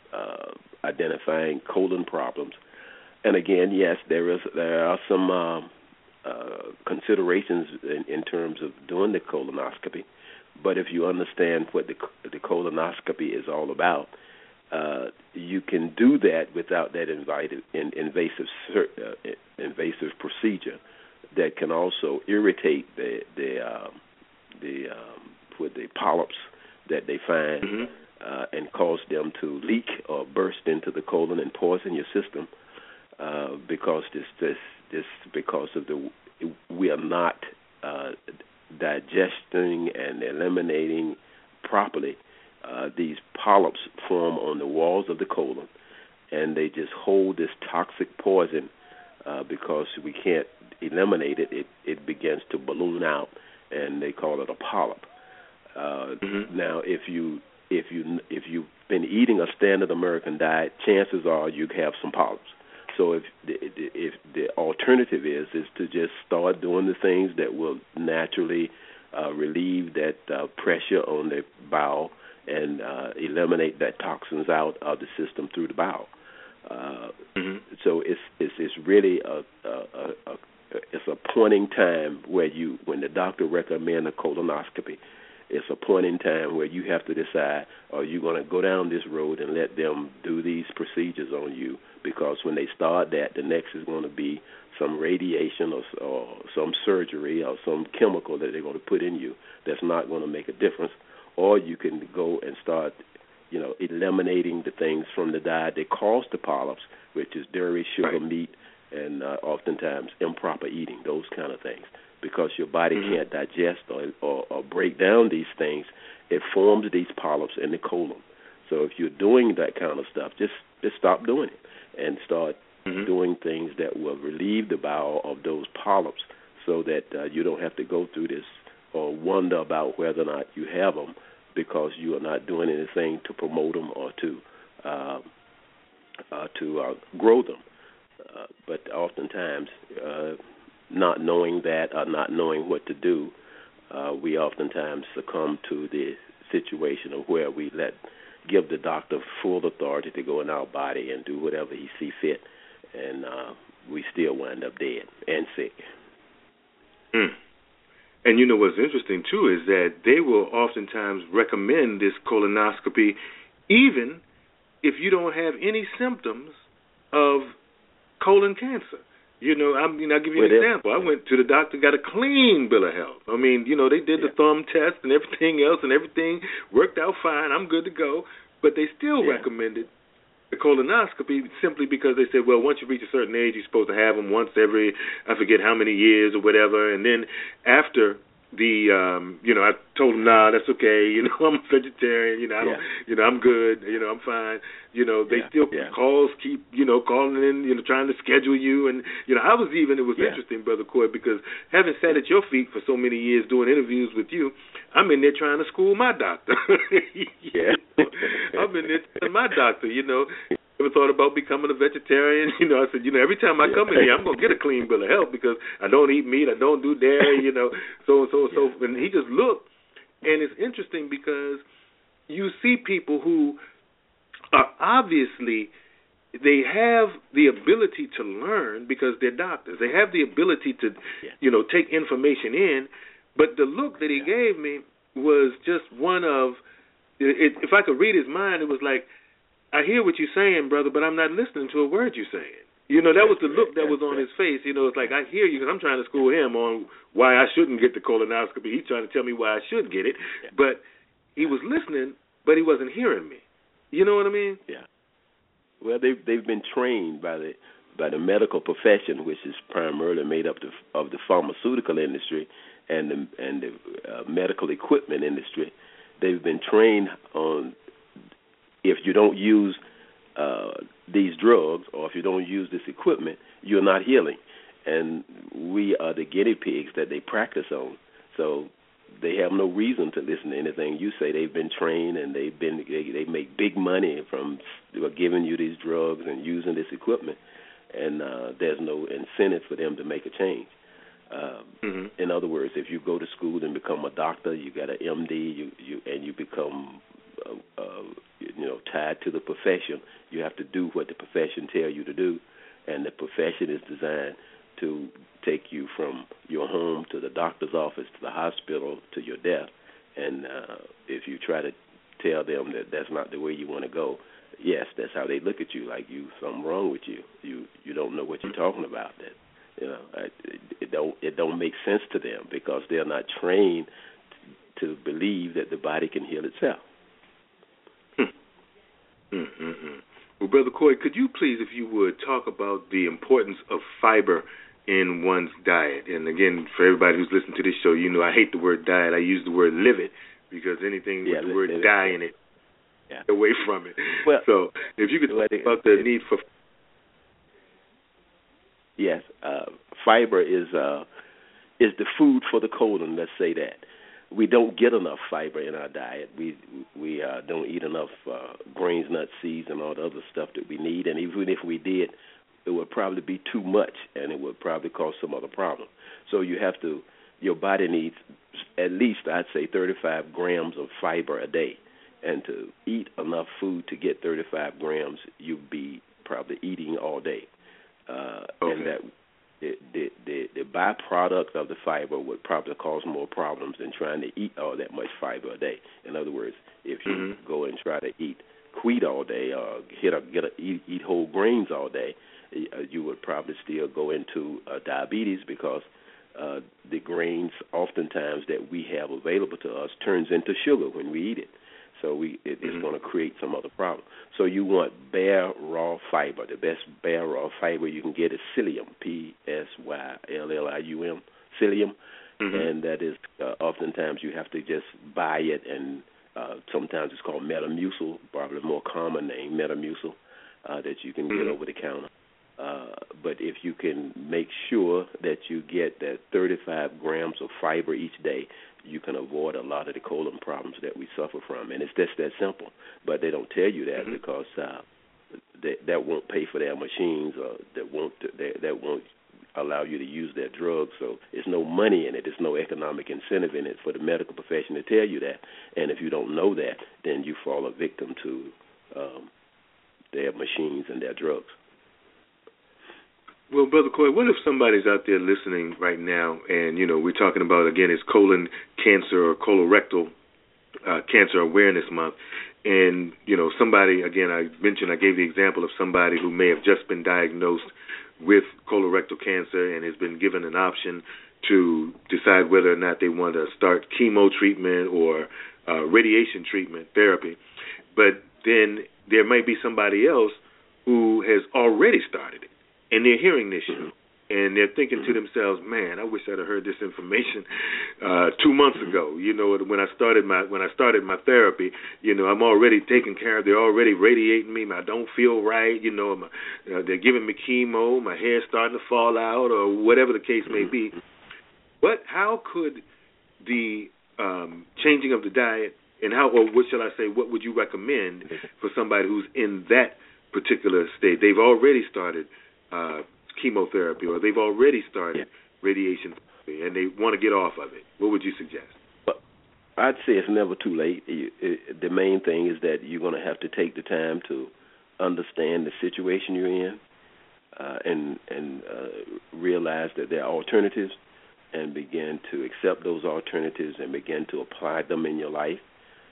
Speaker 3: uh, identifying colon problems. And again, yes, there is there are some um, uh, considerations in, in terms of doing the colonoscopy. But if you understand what the, the colonoscopy is all about, uh, you can do that without that invited, in, invasive uh, invasive procedure that can also irritate the the um, the um, with the polyps that they find mm-hmm. uh, and cause them to leak or burst into the colon and poison your system. Uh, because this, this, this, because of the, we are not uh, digesting and eliminating properly. Uh, these polyps form on the walls of the colon, and they just hold this toxic poison. Uh, because we can't eliminate it, it, it begins to balloon out, and they call it a polyp. Uh, mm-hmm. Now, if you if you if you've been eating a standard American diet, chances are you have some polyps. So if the, if the alternative is is to just start doing the things that will naturally uh, relieve that uh, pressure on the bowel and uh, eliminate that toxins out of the system through the bowel. Uh, mm-hmm. So it's it's it's really a, a, a, a it's a point in time where you when the doctor recommends a colonoscopy, it's a point in time where you have to decide, are you going to go down this road and let them do these procedures on you? Because when they start that, the next is going to be some radiation or, or some surgery or some chemical that they're going to put in you that's not going to make a difference. Or you can go and start, you know, eliminating the things from the diet that cause the polyps, which is dairy, sugar, right. meat, and uh, oftentimes improper eating, those kind of things. Because your body mm-hmm. can't digest or, or, or break down these things, it forms these polyps in the colon. So if you're doing that kind of stuff, just, just stop doing it and start mm-hmm. doing things that will relieve the bowel of those polyps so that uh, you don't have to go through this or wonder about whether or not you have them because you are not doing anything to promote them or to uh, uh, to uh, grow them. Uh, but oftentimes, uh, not knowing that or not knowing what to do, uh, we oftentimes succumb to the situation of where we let give the doctor full authority to go in our body and do whatever he sees fit, and uh, we still wind up dead and sick.
Speaker 2: Mm. And you know what's interesting, too, is that they will oftentimes recommend this colonoscopy even if you don't have any symptoms of colon cancer. You know, I mean, I'll give you an well, example. I went to the doctor, got a clean bill of health. I mean, you know, they did the yeah. thumb test and everything else, and everything worked out fine. I'm good to go. But they still yeah. recommended the colonoscopy simply because they said, well, once you reach a certain age, you're supposed to have them once every, I forget how many years or whatever. And then after the, um, you know, I told them, nah, that's okay. You know, I'm a vegetarian. You know, I don't, yeah. you know, I'm good. You know, I'm fine. You know, they yeah. still yeah. calls keep, you know, calling in, you know, trying to schedule you. And, you know, I was even, it was yeah. interesting, Brother Coy, because having sat at your feet for so many years doing interviews with you, I'm in there trying to school my doctor. yeah. I'm in there telling my doctor, you know, ever thought about becoming a vegetarian? You know, I said, you know, every time I come in here, I'm going to get a clean bill of health because I don't eat meat, I don't do dairy, you know, so and so and so. And he just looked, and it's interesting because you see people who are obviously, they have the ability to learn because they're doctors. They have the ability to, you know, take information in, but the look that he gave me was just one of, it, if I could read his mind, it was like, I hear what you're saying, brother, but I'm not listening to a word you're saying. You know, that was the look that was on his face. You know, it's like, I hear you because I'm trying to school him on why I shouldn't get the colonoscopy. He's trying to tell me why I should get it. But he was listening, but he wasn't hearing me. You know what I mean?
Speaker 3: Yeah. Well, they've, they've been trained by the by the medical profession, which is primarily made up of, of the pharmaceutical industry and the, and the uh, medical equipment industry. They've been trained on if you don't use uh, these drugs or if you don't use this equipment, you're not healing. And we are the guinea pigs that they practice on. So they have no reason to listen to anything you say. They've been trained and they've been they, they make big money from giving you these drugs and using this equipment. And uh, there's no incentive for them to make a change. Um, mm-hmm. In other words, if you go to school and become a doctor, you got an M D, you, you and you become uh, uh, you know tied to the profession. You have to do what the profession tell you to do, and the profession is designed to take you from your home to the doctor's office to the hospital to your death. And uh, if you try to tell them that that's not the way you want to go, yes, that's how they look at you, like you something wrong with you. You you don't know what you're talking about. That you know it, it don't it don't make sense to them because they're not trained to believe that the body can heal itself.
Speaker 2: Mm-hmm. Well, Brother Coy, could you please, if you would, talk about the importance of fiber in one's diet? And again, for everybody who's listening to this show, you know I hate the word diet. I use the word live it because anything yeah, with the word die in it, yeah. away from it. Well, so if you could talk well, about the it, need for
Speaker 3: yes, uh, fiber is uh, is the food for the colon. Let's say that. We don't get enough fiber in our diet. We we uh, don't eat enough uh, grains, nuts, seeds, and all the other stuff that we need. And even if we did, it would probably be too much, and it would probably cause some other problem. So you have to, your body needs at least, I'd say, thirty-five grams of fiber a day. And to eat enough food to get thirty-five grams, you'd be probably eating all day. Uh, okay. And that The, the, the, the byproduct of the fiber would probably cause more problems than trying to eat all that much fiber a day. In other words, if you mm-hmm. go and try to eat wheat all day or get a, get a, eat, eat whole grains all day, you would probably still go into uh, diabetes because uh, the grains oftentimes that we have available to us turns into sugar when we eat it. So we it, it's mm-hmm. going to create some other problem. So you want bare raw fiber. The best bare raw fiber you can get is psyllium, P S Y L L I U M, psyllium, mm-hmm. and that is uh, oftentimes you have to just buy it, and uh, sometimes it's called Metamucil, probably a more common name, Metamucil, uh, that you can mm-hmm. get over the counter. Uh, but if you can make sure that you get that thirty-five grams of fiber each day, you can avoid a lot of the colon problems that we suffer from. And it's just that simple. But they don't tell you that mm-hmm. because uh, that, that won't pay for their machines or that won't that, that won't allow you to use their drugs. So there's no money in it. There's no economic incentive in it for the medical profession to tell you that. And if you don't know that, then you fall a victim to um, their machines and their drugs.
Speaker 2: Well, Brother Coy, what if somebody's out there listening right now, and, you know, we're talking about, again, it's colon cancer or colorectal uh, cancer awareness month, and, you know, somebody, again, I mentioned, I gave the example of somebody who may have just been diagnosed with colorectal cancer and has been given an option to decide whether or not they want to start chemo treatment or uh, radiation treatment therapy. But then there might be somebody else who has already started it, and they're hearing this show, and they're thinking to themselves, "Man, I wish I'd have heard this information uh, two months ago. You know, when I started my when I started my therapy, you know, I'm already taken care of. They're already radiating me. I don't feel right. You know, my, uh, they're giving me chemo. My hair's starting to fall out, or whatever the case may be." But how could the um, changing of the diet, and how, or what shall I say, what would you recommend for somebody who's in that particular state? They've already started uh, chemotherapy, or they've already started yeah. radiation therapy, and they want to get off of it. What would you suggest?
Speaker 3: Well, I'd say it's never too late. It, it, the main thing is that you're going to have to take the time to understand the situation you're in, uh, and and uh, realize that there are alternatives, and begin to accept those alternatives and begin to apply them in your life.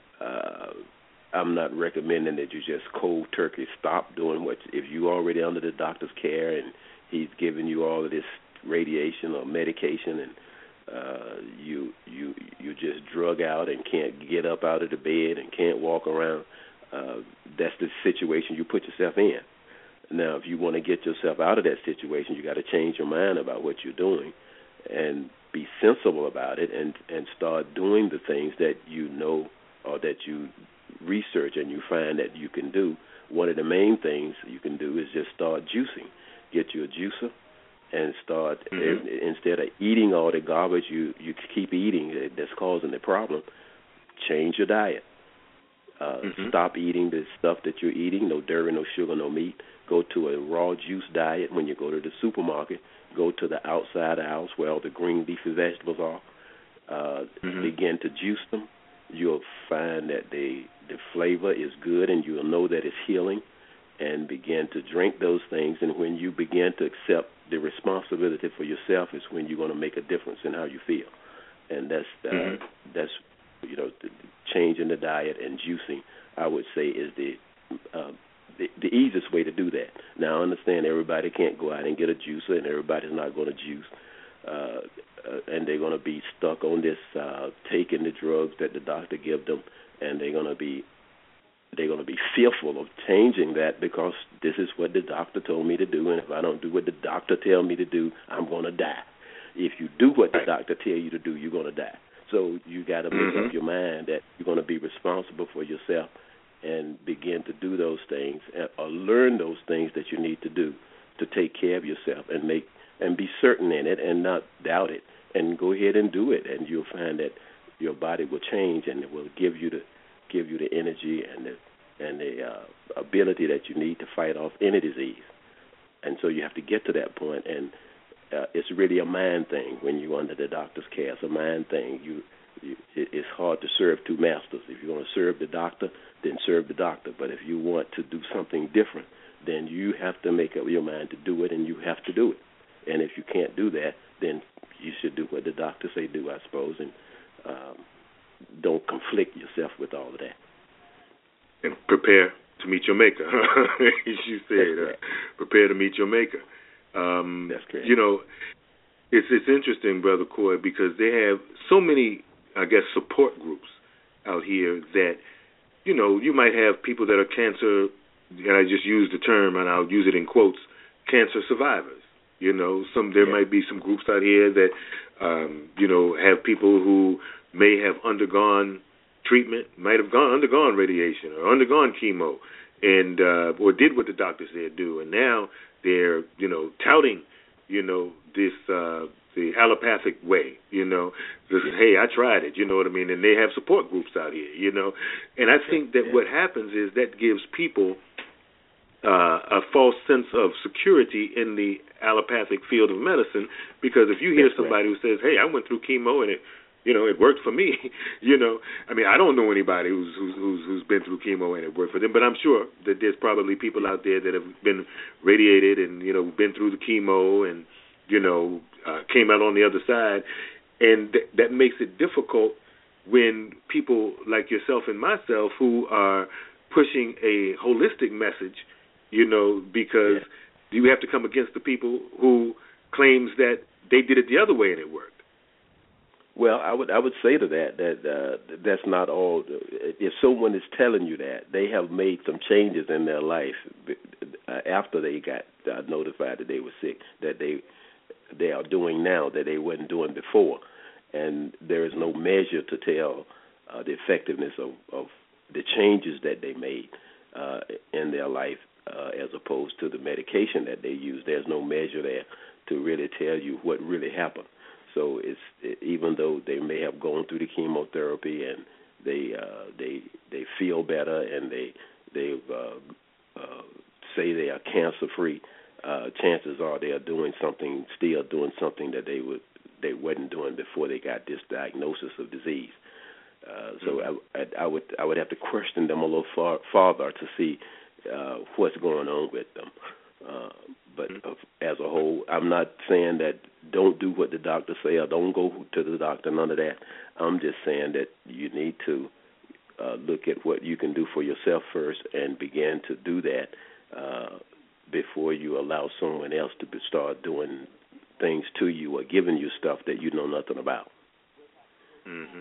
Speaker 3: Uh, I'm not recommending that you just cold turkey stop doing what, if you're already under the doctor's care and he's giving you all of this radiation or medication, and uh, you you you just drug out and can't get up out of the bed and can't walk around. Uh, that's the situation you put yourself in. Now, if you want to get yourself out of that situation, you got to change your mind about what you're doing and be sensible about it, and, and start doing the things that you know or that you research and you find that you can do. One of the main things you can do is just start juicing. Get you a juicer and start, mm-hmm. instead of eating all the garbage you, you keep eating that's causing the problem, change your diet. Uh, mm-hmm. Stop eating the stuff that you're eating, no dairy, no sugar, no meat. Go to a raw juice diet when you go to the supermarket. Go to the outside aisles where all the green leafy vegetables are. Uh, mm-hmm. Begin to juice them. You'll find that the the flavor is good, and you'll know that it's healing, and begin to drink those things. And when you begin to accept the responsibility for yourself is when you're going to make a difference in how you feel. And that's uh, mm-hmm. that's you know the, the changing the diet and juicing, I would say, is the uh, the, the easiest way to do that. Now, I understand everybody can't go out and get a juicer, and everybody's not going to juice. Uh, uh, and they're going to be stuck on this, uh, taking the drugs that the doctor gives them, and they're going to be they're going to be fearful of changing that because this is what the doctor told me to do, and if I don't do what the doctor tells me to do, I'm going to die. If you do what the doctor tells you to do, you're going to die. So you got to make mm-hmm. up your mind that you're going to be responsible for yourself and begin to do those things, or learn those things that you need to do to take care of yourself and make and be certain in it and not doubt it, and go ahead and do it, and you'll find that your body will change, and it will give you the give you the energy and the and the uh, ability that you need to fight off any disease. And so you have to get to that point, and uh, it's really a mind thing when you're under the doctor's care. It's a mind thing. You, you it's hard to serve two masters. If you want to serve the doctor, then serve the doctor. But if you want to do something different, then you have to make up your mind to do it, and you have to do it. And if you can't do that, then you should do what the doctor say do, I suppose, and um, don't conflict yourself with all of that.
Speaker 2: And prepare to meet your maker, as you said. Uh, prepare to meet your maker. Um,
Speaker 3: That's correct.
Speaker 2: You know, it's it's interesting, Brother Coy, because they have so many, I guess, support groups out here that, you know, you might have people that are cancer, and I just use the term, and I'll use it in quotes, cancer survivors. You know, some there yeah. might be some groups out here that, um, you know, have people who may have undergone treatment, might have gone undergone radiation or undergone chemo, and uh, or did what the doctor said do, and now they're, you know, touting, you know, this uh, the allopathic way, you know, this is, hey, I tried it, you know what I mean, and they have support groups out here, you know, and I think that yeah. what happens is that gives people Uh, a false sense of security in the allopathic field of medicine, because if you hear That's somebody right. who says, hey, I went through chemo and it, You know, it worked for me. You know, I mean, I don't know anybody who's who's who's, who's been through chemo and it worked for them, but I'm sure that there's probably people out there that have been radiated and, you know, been through the chemo and, you know, uh, came out on the other side, and th- that makes it difficult when people like yourself and myself who are pushing a holistic message, you know, because yeah. you have to come against the people who claims that they did it the other way and it worked.
Speaker 3: Well, I would I would say to that that uh, that's not all. If someone is telling you that, they have made some changes in their life after they got uh, notified that they were sick, that they they are doing now that they weren't doing before, and there is no measure to tell uh, the effectiveness of, of the changes that they made uh, in their life uh, as opposed to the medication that they use. There's no measure there to really tell you what really happened. So it's it, even though they may have gone through the chemotherapy and they uh, they they feel better and they they uh, uh, say they are cancer free, uh, chances are they are doing something, still doing something that they would they wasn't doing before they got this diagnosis of disease. Uh, so mm-hmm. I, I, I would I would have to question them a little far, farther to see uh, what's going on with them. Uh, but uh, as a whole, I'm not saying that don't do what the doctor say or don't go to the doctor, none of that. I'm just saying that you need to uh, look at what you can do for yourself first and begin to do that uh, before you allow someone else to be, start doing things to you or giving you stuff that you know nothing about.
Speaker 2: Mm-hmm.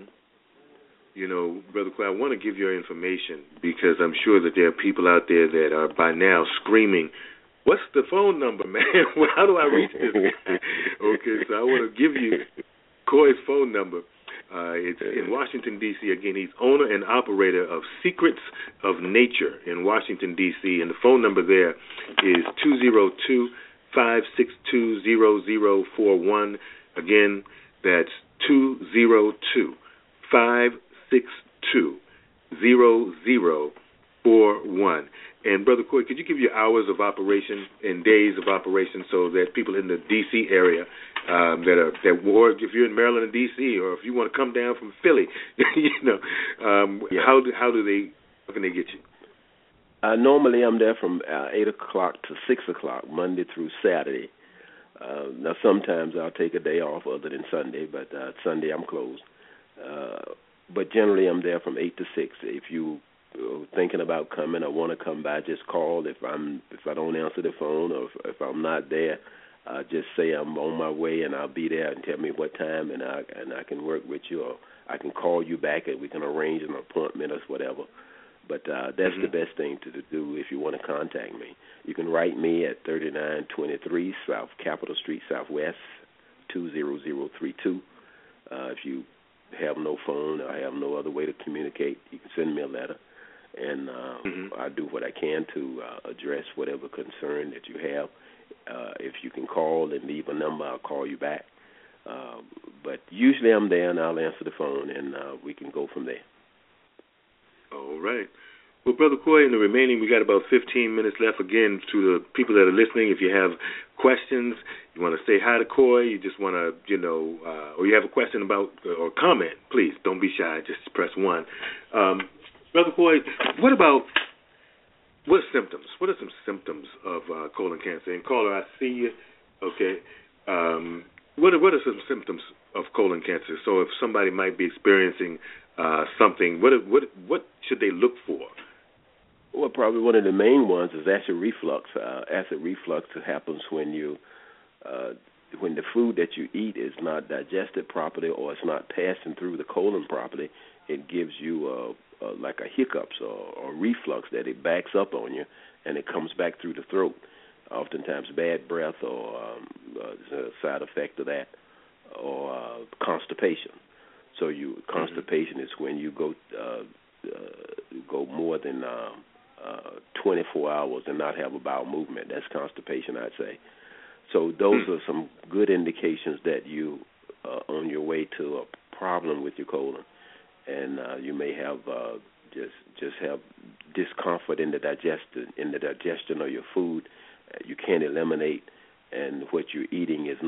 Speaker 2: You know, Brother Clay, I want to give your information because I'm sure that there are people out there that are by now screaming, what's the phone number, man? How do I reach this guy? Okay, so I want to give you Coy's phone number. Uh, it's in Washington, D C Again, he's owner and operator of Secrets of Nature in Washington, D C And the phone number there is two oh two, five six two, zero zero four one. Again, that's two oh two, five six two, zero zero four one. And, Brother Coy, could you give your hours of operation and days of operation so that people in the D C area um, that are that or if you're in Maryland and D C or if you want to come down from Philly, you know, um, yeah. how do how do they how can they get you?
Speaker 3: Uh, normally, I'm there from uh, eight o'clock to six o'clock Monday through Saturday. Uh, now, sometimes I'll take a day off other than Sunday, but uh, Sunday I'm closed. Uh, but generally, I'm there from eight to six. If you thinking about coming or want to come by, just call. If I'm if I don't answer the phone or if, if I'm not there, uh, just say I'm on my way and I'll be there and tell me what time and I and I can work with you or I can call you back and we can arrange an appointment or whatever. But uh, that's mm-hmm. the best thing to do if you want to contact me. You can write me at thirty-nine twenty-three South Capitol Street Southwest two zero zero three two. Uh, if you have no phone or have no other way to communicate, you can send me a letter. And uh, mm-hmm. I do what I can to uh, address whatever concern that you have. Uh, if you can call and leave a number, I'll call you back. Uh, but usually I'm there and I'll answer the phone and uh, we can go from there.
Speaker 2: All right. Well, Brother Coy, in the remaining, we got about fifteen minutes left. Again, to the people that are listening, if you have questions, you want to say hi to Coy, you just want to, you know, uh, or you have a question about or comment, please don't be shy. Just press one. Um, Brother Coy, what about, what symptoms? What are some symptoms of uh, colon cancer? And caller, I see you. Okay. Um, what are, what are some symptoms of colon cancer? So if somebody might be experiencing uh, something, what what what should they look for?
Speaker 3: Well, probably one of the main ones is acid reflux. Uh, acid reflux happens when you uh, when the food that you eat is not digested properly or it's not passing through the colon properly. It gives you a Uh, like a hiccups or, or reflux that it backs up on you and it comes back through the throat. Oftentimes bad breath or um, a side effect of that or uh, constipation. So you constipation mm-hmm. is when you go uh, uh, go more than uh, uh, twenty-four hours and not have a bowel movement. That's constipation, I'd say. So those mm-hmm. are some good indications that you are on your way to a problem with your colon. And uh, you may have uh, just just have discomfort in the digestion in the digestion of your food. Uh, you can't eliminate, and what you're eating is not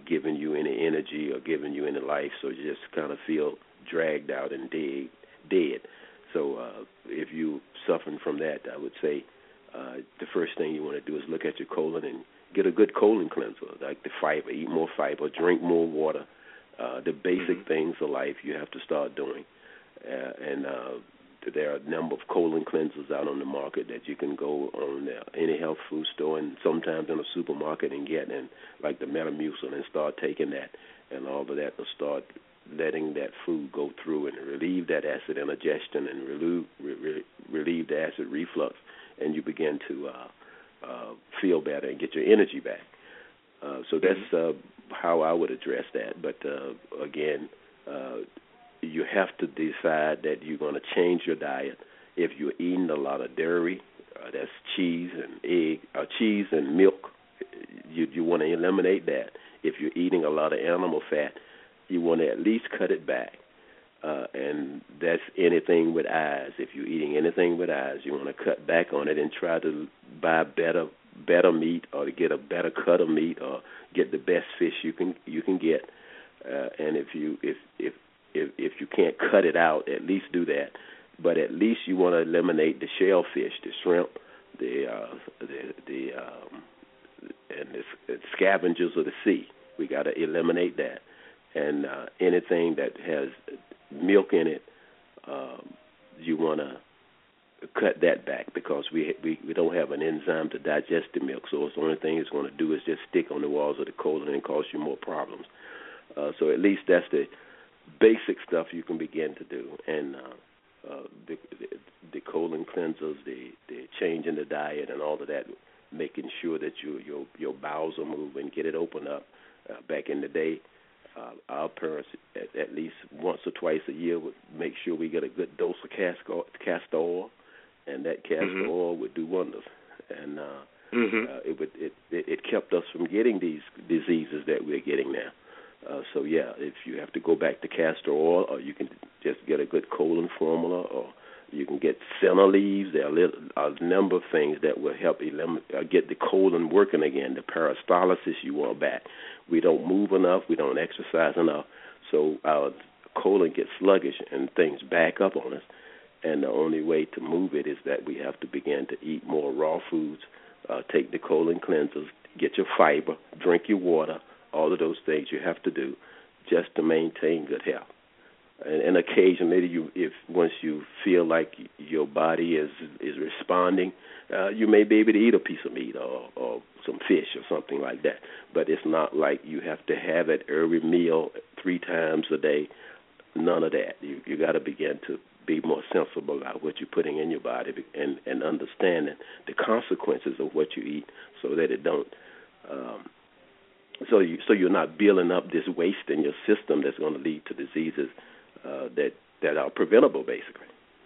Speaker 3: giving you any energy or giving you any life, so you just kind of feel dragged out and dead. dead. So uh, if you're suffering from that, I would say uh, the first thing you want to do is look at your colon and get a good colon cleanser, like the fiber, eat more fiber, drink more water, uh, the basic mm-hmm. things of life you have to start doing. Uh, and uh, there are a number of colon cleansers out on the market that you can go on uh, any health food store and sometimes in a supermarket and get, and like the Metamucil, and start taking that, and all of that will start letting that food go through and relieve that acid indigestion and relieve, re- relieve the acid reflux, and you begin to uh, uh, feel better and get your energy back. Uh, so that's uh, how I would address that. But, uh, again, uh, you have to decide that you're going to change your diet. If you're eating a lot of dairy, uh, that's cheese and egg, uh, cheese and milk, you, you want to eliminate that. If you're eating a lot of animal fat, you want to at least cut it back. Uh, and that's anything with eyes. If you're eating anything with eyes, you want to cut back on it and try to buy better better meat, or to get a better cut of meat, or get the best fish you can you can get. Uh, and if you if if If, if you can't cut it out, at least do that. But at least you want to eliminate the shellfish, the shrimp, the uh, the, the um, and the, the scavengers of the sea. We got to eliminate that. And uh, anything that has milk in it, um, you want to cut that back, because we, we we don't have an enzyme to digest the milk. So it's the only thing it's going to do is just stick on the walls of the colon and cause you more problems. Uh, so at least that's the basic stuff you can begin to do, and uh, uh, the, the, the colon cleansers, the, the change in the diet, and all of that, making sure that you, your your bowels are moving, get it open up. Uh, back in the day, uh, our parents at, at least once or twice a year would make sure we get a good dose of castor, castor oil, and that castor mm-hmm. oil would do wonders. And uh, mm-hmm. uh, it, would, it, it it kept us from getting these diseases that we're getting now. Uh, so, yeah, if you have to go back to castor oil, or you can just get a good colon formula, or you can get senna leaves. There are little, a number of things that will help elim- uh, get the colon working again, the peristalsis you want back. We don't move enough. We don't exercise enough. So our colon gets sluggish and things back up on us. And the only way to move it is that we have to begin to eat more raw foods, uh, take the colon cleansers, get your fiber, drink your water, all of those things you have to do just to maintain good health. And, and occasionally, you, if once you feel like your body is is responding, uh, you may be able to eat a piece of meat or, or some fish or something like that. But it's not like you have to have it every meal three times a day. None of that. You you got to begin to be more sensible about what you're putting in your body, and, and understanding the consequences of what you eat, so that it don't. Um, So, you, so you're not building up this waste in your system that's going to lead to diseases uh, that that are preventable, basically.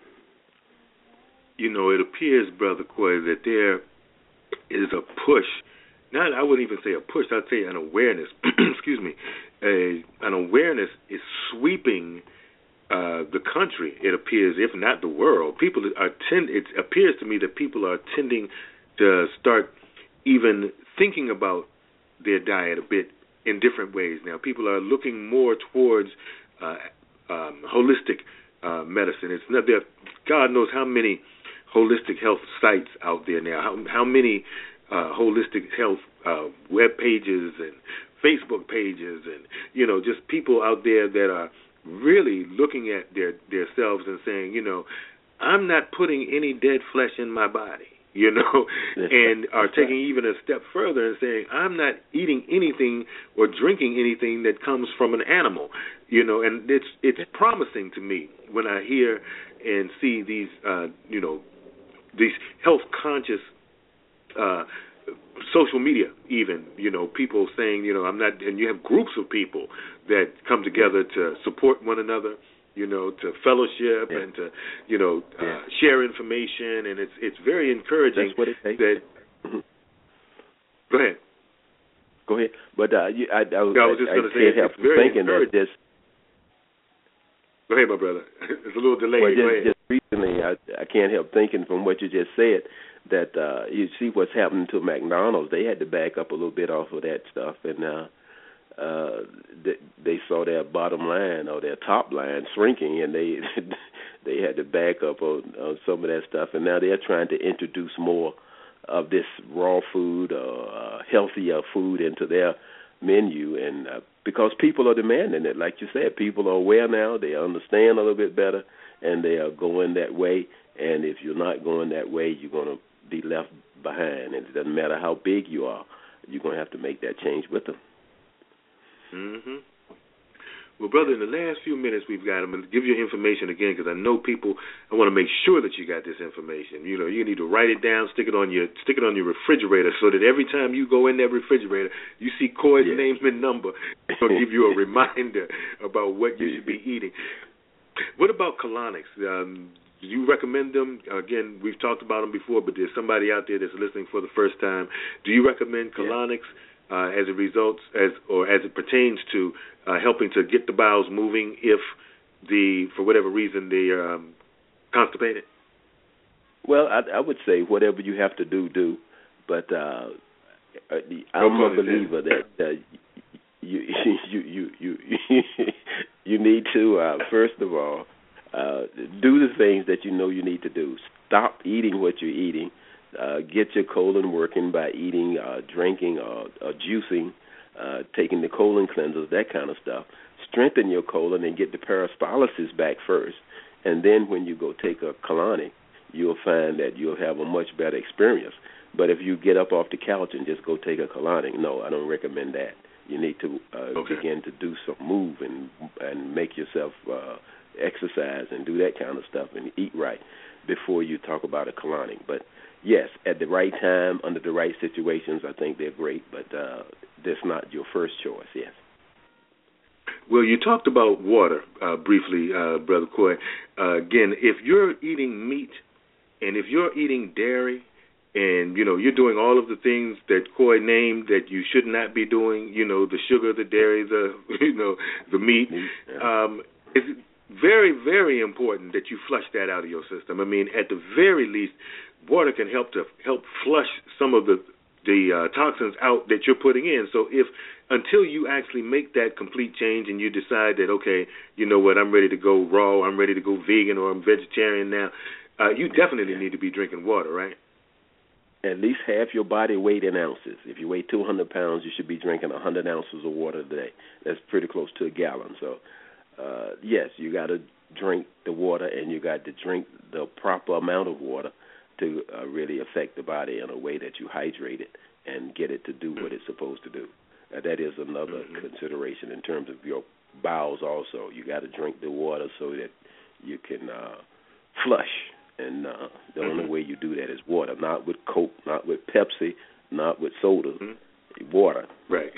Speaker 2: You know, it appears, Brother Coy, that there is a push. Not, I wouldn't even say a push. I'd say an awareness. excuse me. A, an awareness is sweeping uh, the country. It appears, if not the world. People are tend. It appears to me that people are tending to start even thinking about their diet a bit in different ways now. People are looking more towards uh, um, holistic uh, medicine. It's not there. God knows how many holistic health sites out there now. How, how many uh, holistic health uh, web pages and Facebook pages, and you know, just people out there that are really looking at their themselves and saying, you know, I'm not putting any dead flesh in my body. You know, and are taking even a step further and saying, I'm not eating anything or drinking anything that comes from an animal. You know, and it's it's promising to me when I hear and see these, uh, you know, these health conscious uh, social media, even, you know, people saying, you know, I'm not, and you have groups of people that come together to support one another, you know, to fellowship yeah. and to, you know, yeah. uh, share information, and it's it's very encouraging.
Speaker 3: That's what it takes.
Speaker 2: That, mm-hmm. Go ahead.
Speaker 3: Go ahead. But uh, you, I, I,
Speaker 2: no, I was just going to say,
Speaker 3: can't help thinking that this.
Speaker 2: Go ahead, my brother. It's a little delayed.
Speaker 3: Well, just,
Speaker 2: Go ahead.
Speaker 3: just recently, I, I can't help thinking from what you just said that uh, you see what's happening to McDonald's. They had to back up a little bit off of that stuff, and uh, uh, they, they saw their bottom line or their top line shrinking, and they they had to back up on, on some of that stuff. And now they're trying to introduce more of this raw food or uh, healthier food into their menu, and uh, because people are demanding it, like you said, people are aware now. They understand a little bit better, and they are going that way. And if you're not going that way, you're going to be left behind. And it doesn't matter how big you are, you're going to have to make that change with them.
Speaker 2: Mm-hmm. Well, brother, in the last few minutes we've got, I'm going to give you information again because I know people. I want to make sure that you got this information. You know, you need to write it down, stick it on your stick it on your refrigerator, so that every time you go in that refrigerator, you see Coy's yeah. name and number. It's going to give you a reminder about what you should be eating. What about colonics? Um, do you recommend them? Again, we've talked about them before, but there's somebody out there that's listening for the first time. Do you recommend colonics? Yeah. Uh, as a result, as or as it pertains to uh, helping to get the bowels moving, if the for whatever reason they're um, constipated?
Speaker 3: Well, I, I would say whatever you have to do, do. But uh, I'm a believer that uh, you, you you you you you need to uh, first of all uh, do the things that you know you need to do. Stop eating what you're eating. Uh, get your colon working by eating, uh, drinking, or, or juicing, uh, taking the colon cleansers, that kind of stuff. Strengthen your colon and get the peristalsis back first. And then when you go take a colonic, you'll find that you'll have a much better experience. But if you get up off the couch and just go take a colonic, no, I don't recommend that. You need to uh, okay. begin to do some move and and make yourself uh, exercise and do that kind of stuff and eat right before you talk about a colonic. But yes, at the right time, under the right situations, I think they're great, but uh, that's not your first choice, yes.
Speaker 2: Well, you talked about water uh, briefly, uh, Brother Coy. Uh, again, if you're eating meat and if you're eating dairy and, you know, you're doing all of the things that Coy named that you should not be doing, you know, the sugar, the dairy, the, you know, the meat, yeah. um, it's very, very important that you flush that out of your system. I mean, at the very least, water can help to help flush some of the the uh, toxins out that you're putting in. So if until you actually make that complete change and you decide that, okay, you know what, I'm ready to go raw, I'm ready to go vegan, or I'm vegetarian now, uh, you definitely need to be drinking water, right?
Speaker 3: At least half your body weight in ounces. If you weigh two hundred pounds, you should be drinking one hundred ounces of water a day. That's pretty close to a gallon. So, uh, yes, you got to drink the water, and you got to drink the proper amount of water to uh, really affect the body in a way that you hydrate it and get it to do what it's supposed to do. Uh, that is another mm-hmm. consideration in terms of your bowels also. You got to drink the water so that you can uh, flush, and uh, the mm-hmm. only way you do that is water, not with Coke, not with Pepsi, not with soda, mm-hmm. water.
Speaker 2: Right.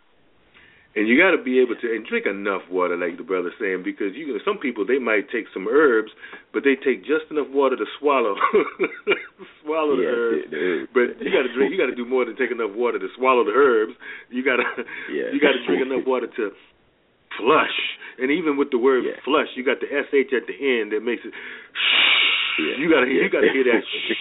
Speaker 2: And you got to be able to and drink enough water, like the brother's saying, because you know some people, they might take some herbs, but they take just enough water to swallow, swallow the
Speaker 3: yeah,
Speaker 2: herbs.
Speaker 3: The, the,
Speaker 2: but you got to drink. You got to do more than take enough water to swallow the herbs. You got to
Speaker 3: yeah.
Speaker 2: you got to drink enough water to flush. And even with the word yeah. flush, you got the S H at the end that makes it.
Speaker 3: Yeah.
Speaker 2: You got to you got to hear that.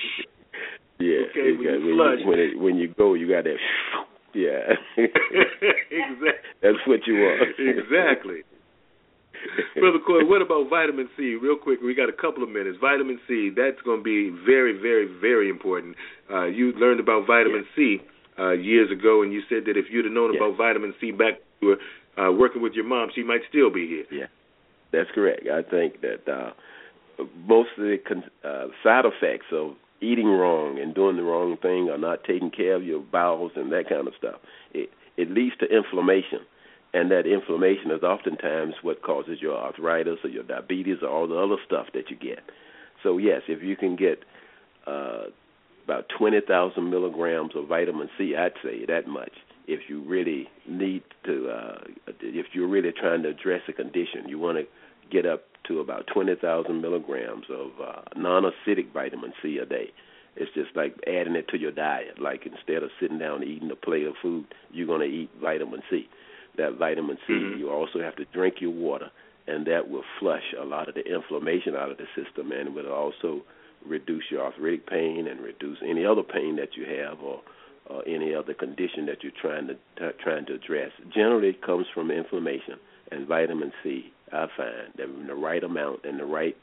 Speaker 3: yeah.
Speaker 2: Okay, when
Speaker 3: got,
Speaker 2: you
Speaker 3: when
Speaker 2: flush.
Speaker 3: You, when, it, when you go, you got that. Yeah.
Speaker 2: Exactly.
Speaker 3: That's what you want.
Speaker 2: Exactly. Brother Coy, what about vitamin C? Real quick, we got a couple of minutes. Vitamin C, that's going to be very, very, very important. Uh, you learned about vitamin yeah. C uh, years ago, and you said that if you'd have known yeah. about vitamin C back when you were uh, working with your mom, she might still be here.
Speaker 3: Yeah, that's correct. I think that uh, most of the con- uh, side effects of eating wrong and doing the wrong thing or not taking care of your bowels and that kind of stuff, it, it leads to inflammation. And that inflammation is oftentimes what causes your arthritis or your diabetes or all the other stuff that you get. So, yes, if you can get uh, about twenty thousand milligrams of vitamin C, I'd say that much. If you really need to, uh, if you're really trying to address a condition, you want to get up to about twenty thousand milligrams of uh, non-acidic vitamin C a day. It's just like adding it to your diet. Like instead of sitting down and eating a plate of food, you're going to eat vitamin C. That vitamin C, mm-hmm. you also have to drink your water, and that will flush a lot of the inflammation out of the system, and will also reduce your arthritic pain and reduce any other pain that you have or or any other condition that you're trying to t- trying to address. Generally, it comes from inflammation, and vitamin C, I find that in the right amount and the right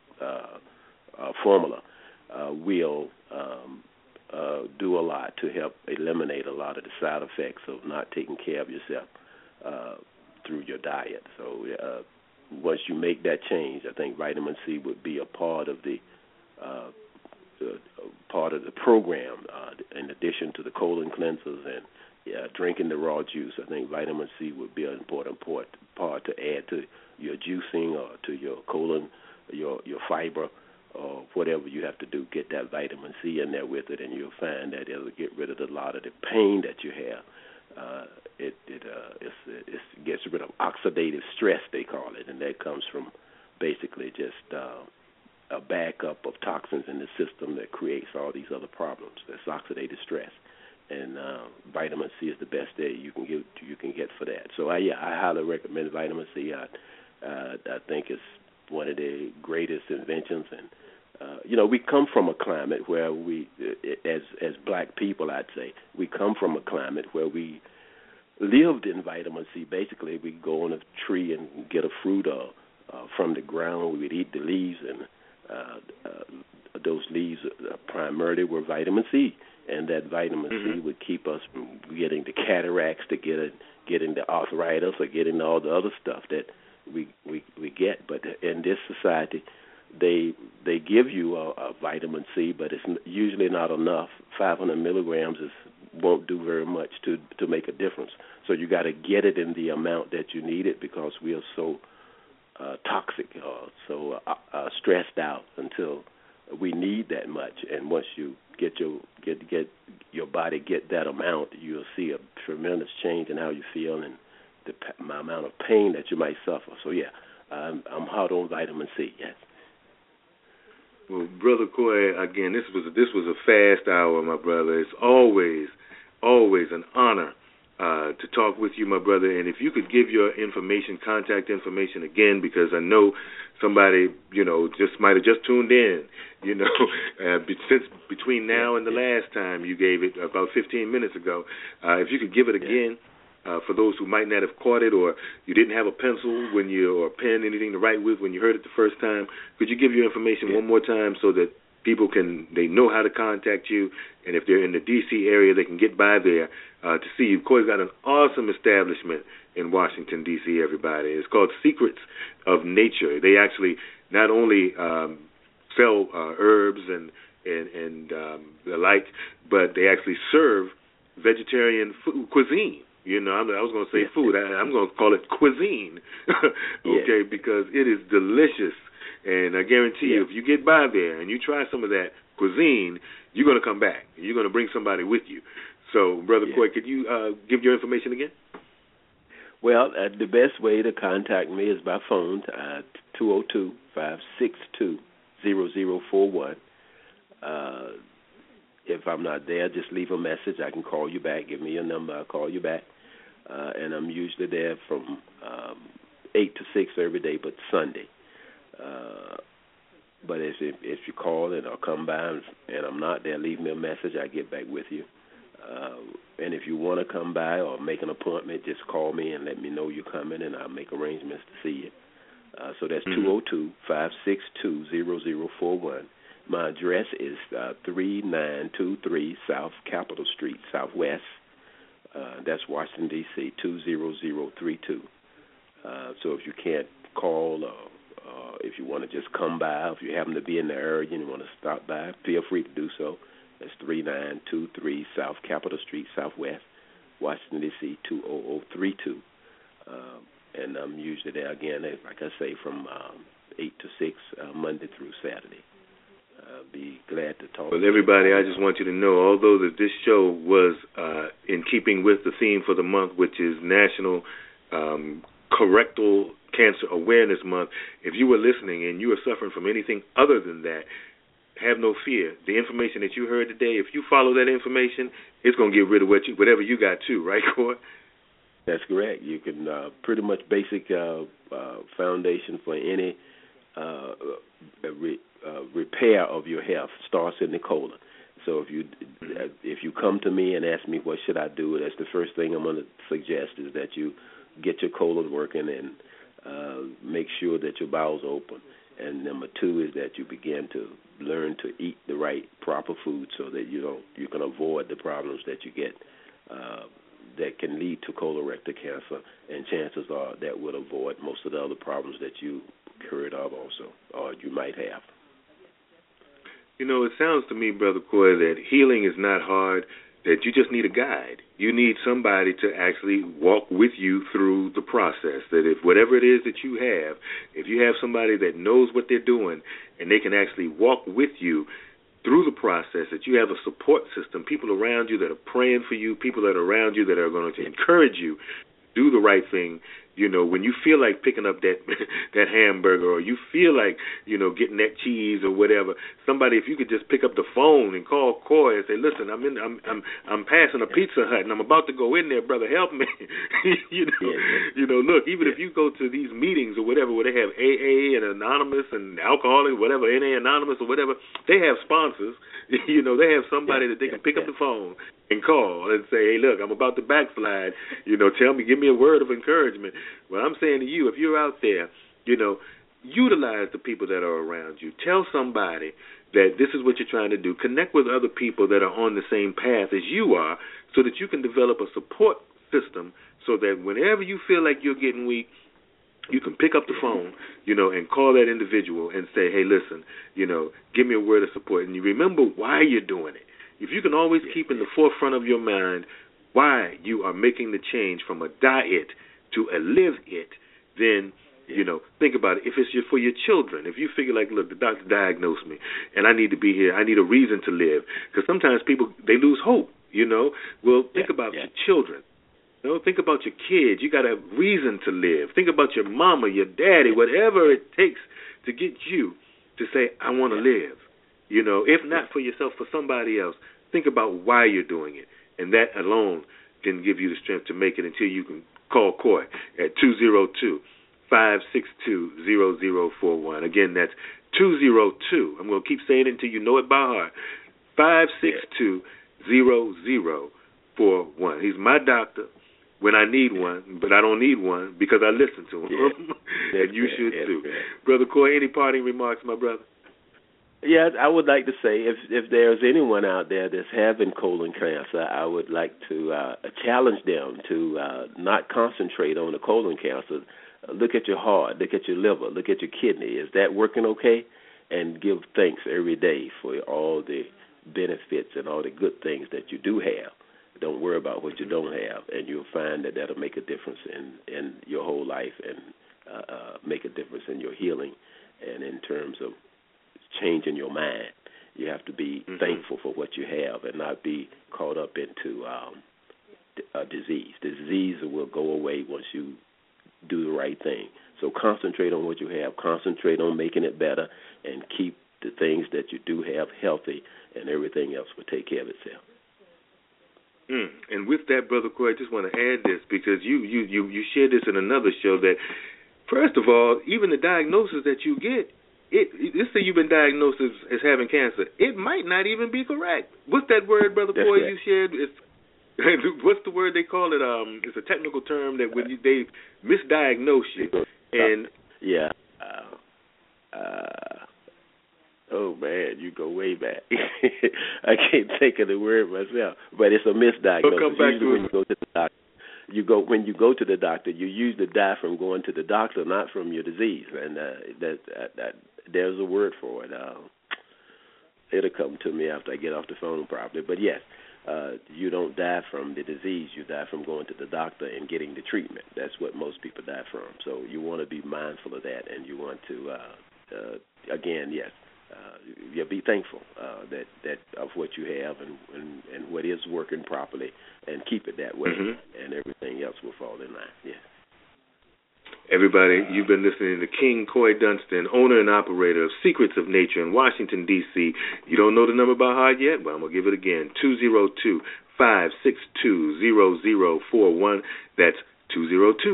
Speaker 3: uh, uh, formula uh, will um, uh, do a lot to help eliminate a lot of the side effects of not taking care of yourself uh, through your diet. So uh, once you make that change, I think vitamin C would be a part of the uh, Uh, part of the program, uh, in addition to the colon cleansers and uh, drinking the raw juice. I think vitamin C would be an important part, part to add to your juicing or to your colon, your your fiber, or whatever you have to do. Get that vitamin C in there with it, and you'll find that it'll get rid of a lot of the pain that you have. Uh, it it uh, it's, it gets rid of oxidative stress, they call it, and that comes from basically just uh, a backup of toxins in the system that creates all these other problems. That's oxidative stress, and uh, vitamin C is the best that you can get. You can get for that. So I, yeah, I highly recommend vitamin C. I, uh, I think it's one of the greatest inventions, and uh, you know, we come from a climate where we, as as black people, I'd say, we come from a climate where we lived in vitamin C. Basically, we go on a tree and get a fruit uh, uh, from the ground. We would eat the leaves and Uh, uh, those leaves uh, primarily were vitamin C, and that vitamin mm-hmm. C would keep us from getting the cataracts, to get it, getting the arthritis, or getting all the other stuff that we we, we get. But in this society, they they give you a, a vitamin C, but it's usually not enough. five hundred milligrams is won't do very much to to make a difference. So you got to get it in the amount that you need it, because we are so Uh, toxic, uh, so uh, uh, stressed out until we need that much. And once you get your get get your body get that amount, you'll see a tremendous change in how you feel and the p- amount of pain that you might suffer. So yeah, I'm, I'm hot on vitamin C. Yes.
Speaker 2: Well, Brother Coy, again, this was this was a fast hour, my brother. It's always always an honor Uh, to talk with you, my brother. And if you could give your information, contact information again, because I know somebody, you know, just might have just tuned in, you know, uh, since between now and the last time you gave it about fifteen minutes ago. Uh, if you could give it again, uh, for those who might not have caught it, or you didn't have a pencil when you, or a pen, anything to write with when you heard it the first time, could you give your information one more time so that people can, they know how to contact you, and if they're in the D C area, they can get by there uh, to see you. Coy's got an awesome establishment in Washington, D C, everybody. It's called Secrets of Nature. They actually not only um, sell uh, herbs and, and, and um, the like, but they actually serve vegetarian food, cuisine. You know, I'm, I was going to say food. I, I'm going to call it cuisine, okay, yeah. because it is delicious. And I guarantee yeah. you, if you get by there and you try some of that cuisine, you're going to come back. You're going to bring somebody with you. So, Brother yeah. Coy, could you uh, give your information again?
Speaker 3: Well, uh, the best way to contact me is by phone, uh, two oh two, five six two, zero zero four one. Uh, if I'm not there, just leave a message. I can call you back. Give me your number. I'll call you back. Uh, and I'm usually there from um, eight to six every day, but Sunday. Uh, but if, if if you call and I'll come by and, and I'm not there, leave me a message. I get back with you. Uh, and if you want to come by or make an appointment, just call me and let me know you're coming, and I'll make arrangements to see you. Uh, so that's two oh two, five six two, zero zero four one. My address is uh, three nine two three South Capitol Street, Southwest. Uh, that's Washington, D C, two zero zero three two. Uh, so if you can't call or Uh, if you want to just come by, if you happen to be in the area and you want to stop by, feel free to do so. That's three nine two three South Capitol Street, Southwest, Washington, D C, two oh oh three two. Um, and I'm usually there, again, like I say, from um, eight to six, uh, Monday through Saturday. Uh, be glad to talk.
Speaker 2: Well, everybody, I just want you to know, although that this show was uh, in keeping with the theme for the month, which is National um, Colorectal Cancer Awareness Month, if you were listening and you are suffering from anything other than that, have no fear. The information that you heard today, if you follow that information, it's going to get rid of what you, whatever you got too, right, Coy?
Speaker 3: That's correct. You can uh, pretty much basic uh, uh, foundation for any uh, re, uh, repair of your health starts in the colon. So if you if you come to me and ask me what should I do, that's the first thing I'm going to suggest is that you get your colon working and uh, make sure that your bowels open. And number two is that you begin to learn to eat the right proper food so that you don't you can avoid the problems that you get uh, that can lead to colorectal cancer. And chances are that will avoid most of the other problems that you heard of also or you might have.
Speaker 2: You know, it sounds to me, Brother Coy, that healing is not hard, that you just need a guide. You need somebody to actually walk with you through the process, that if whatever it is that you have, if you have somebody that knows what they're doing and they can actually walk with you through the process, that you have a support system, people around you that are praying for you, people that are around you that are going to encourage you, do the right thing. You know, when you feel like picking up that that hamburger or you feel like, you know, getting that cheese or whatever, somebody, if you could just pick up the phone and call Coy and say, listen, I'm in, I'm I'm I'm passing a Pizza Hut and I'm about to go in there, brother, help me. you know, you know, look, even if you go to these meetings or whatever where they have A A and Anonymous and Alcoholics, whatever, N A Anonymous or whatever, they have sponsors. You know, they have somebody that they can pick up the phone and call and say, hey, look, I'm about to backslide. You know, tell me, give me a word of encouragement. Well, I'm saying to you, if you're out there, you know, utilize the people that are around you. Tell somebody that this is what you're trying to do. Connect with other people that are on the same path as you are so that you can develop a support system so that whenever you feel like you're getting weak, you can pick up the phone, you know, and call that individual and say, hey, listen, you know, give me a word of support. And you remember why you're doing it. If you can always keep in the forefront of your mind why you are making the change from a diet to a live it, then, you know, think about it. If it's your, for your children, if you figure like, look, the doctor diagnosed me and I need to be here, I need a reason to live. Because sometimes people, they lose hope, you know. Well, think yeah, about yeah. your children. You know, think about your kids. You got a reason to live. Think about your mama, your daddy, whatever it takes to get you to say, I want to yeah. live. You know, if not for yourself, for somebody else, think about why you're doing it. And that alone can give you the strength to make it until you can call Coy at two oh two, five six two, zero zero four one. Again, that's two oh two. I'm going to keep saying it until you know it by heart. five six two, zero zero four one. He's my doctor when I need one, but I don't need one because I listen to him. Yeah. And you should too. Brother Coy, any parting remarks, my brother?
Speaker 3: Yeah, I would like to say if if there's anyone out there that's having colon cancer, I would like to uh, challenge them to uh, not concentrate on the colon cancer. Uh, look at your heart, look at your liver, look at your kidney. Is that working okay? And give thanks every day for all the benefits and all the good things that you do have. Don't worry about what you don't have, and you'll find that that'll make a difference in, in your whole life and uh, uh, make a difference in your healing and in terms of changing your mind. You have to be mm-hmm. thankful for what you have and not be caught up into um, a disease. The disease will go away once you do the right thing. So concentrate on what you have. Concentrate on making it better and keep the things that you do have healthy, and everything else will take care of itself.
Speaker 2: Mm. And with that, Brother Coy, I just want to add this because you, you, you, you shared this in another show that, first of all, even the diagnosis that you get, It, let's say you've been diagnosed as, as having cancer. It might not even be correct. What's that word, Brother
Speaker 3: That's
Speaker 2: Coy,
Speaker 3: right.
Speaker 2: you shared? It's, what's the word they call it? Um, it's a technical term that when you, they misdiagnose you. And
Speaker 3: yeah. Uh, uh, oh, man, you go way back. I can't think of the word myself, but it's a misdiagnosis.
Speaker 2: We'll come back
Speaker 3: Usually
Speaker 2: to
Speaker 3: when you go to the doctor. You go when you go to the doctor. You usually die from going to the doctor, not from your disease. And uh, that, that, that there's a word for it. Uh, it'll come to me after I get off the phone, probably. But yes, uh, you don't die from the disease. You die from going to the doctor and getting the treatment. That's what most people die from. So you want to be mindful of that, and you want to, uh, uh, again, yes. Uh, yeah, be thankful uh, that that of what you have and, and, and what is working properly, and keep it that way,
Speaker 2: mm-hmm.
Speaker 3: and everything else will fall in line. Yes.
Speaker 2: Everybody, uh, you've been listening to King Coy Dunston, owner and operator of Secrets of Nature in Washington, D C You don't know the number by heart yet? Well, I'm going to give it again, two oh two, five six two, zero zero four one. That's two oh two,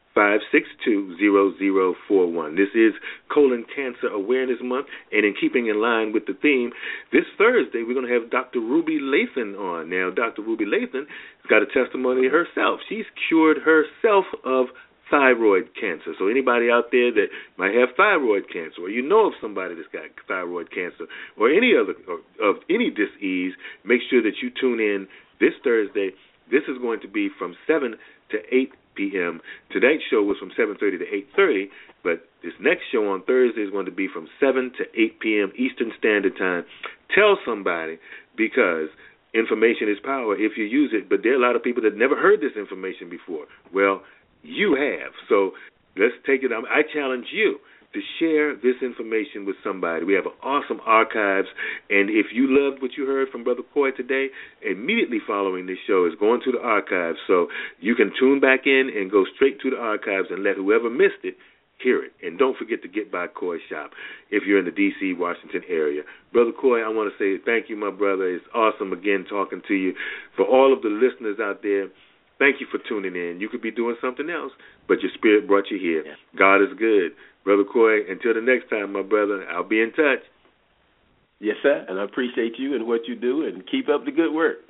Speaker 2: five six two, zero zero four one. This is Colon Cancer Awareness Month, and in keeping in line with the theme, this Thursday we're going to have Doctor Ruby Lathan on. Now, Doctor Ruby Lathan has got a testimony herself. She's cured herself of thyroid cancer. So anybody out there that might have thyroid cancer, or you know of somebody that's got thyroid cancer, or any other or of any disease, make sure that you tune in this Thursday. This is going to be from seven to eight p.m. Tonight's show was from seven thirty to eight thirty, but this next show on Thursday is going to be from seven to eight p.m. Eastern Standard Time. Tell somebody, because information is power if you use it, but there are a lot of people that never heard this information before. Well, you have. So let's take it. I challenge you to share this information with somebody. We have awesome archives, and if you loved what you heard from Brother Coy today, immediately following this show is going to the archives, so you can tune back in and go straight to the archives and let whoever missed it hear it. And don't forget to get by Coy's shop if you're in the D C, Washington area. Brother Coy, I want to say thank you, my brother. It's awesome, again, talking to you. For all of the listeners out there, thank you for tuning in. You could be doing something else, but your spirit brought you here. Yeah. God is good. Brother Coy, until the next time, my brother, I'll be in touch.
Speaker 3: Yes, sir, and I appreciate you and what you do, and keep up the good work.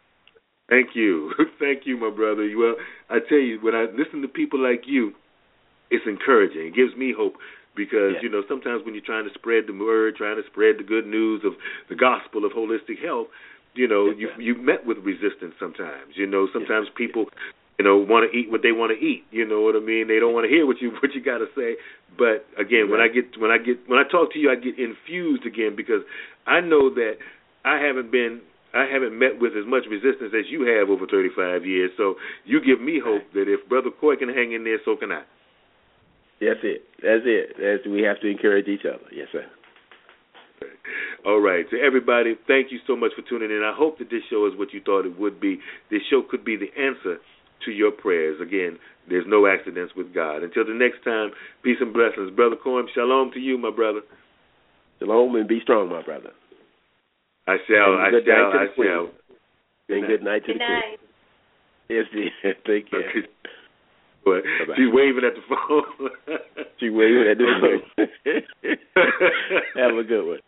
Speaker 2: Thank you. Thank you, my brother. Well, I tell you, when I listen to people like you, it's encouraging. It gives me hope because, yeah. you know, sometimes when you're trying to spread the word, trying to spread the good news of the gospel of holistic health, you know, yes, you you met with resistance sometimes. You know, sometimes yes, people... Yes. You know, want to eat what they want to eat. You know what I mean? They don't want to hear what you what you got to say. But again, right. when I get when I get when I talk to you, I get infused again because I know that I haven't been I haven't met with as much resistance as you have over thirty-five years. So you give me hope that if Brother Coy can hang in there, so can I.
Speaker 3: That's it. That's it. That's, we have to encourage each other. Yes, sir.
Speaker 2: All right. So everybody, thank you so much for tuning in. I hope that this show is what you thought it would be. This show could be the answer to your prayers. Again, there's no accidents with God. Until the next time, peace and blessings. Brother Coy, shalom to you, my brother.
Speaker 3: Shalom and be strong, my brother.
Speaker 2: I shall, I shall, I shall.
Speaker 3: And good night to the queen. Yes, dear. Take care. Okay.
Speaker 2: But she's waving at the phone.
Speaker 3: She's waving at the phone. Have a good one.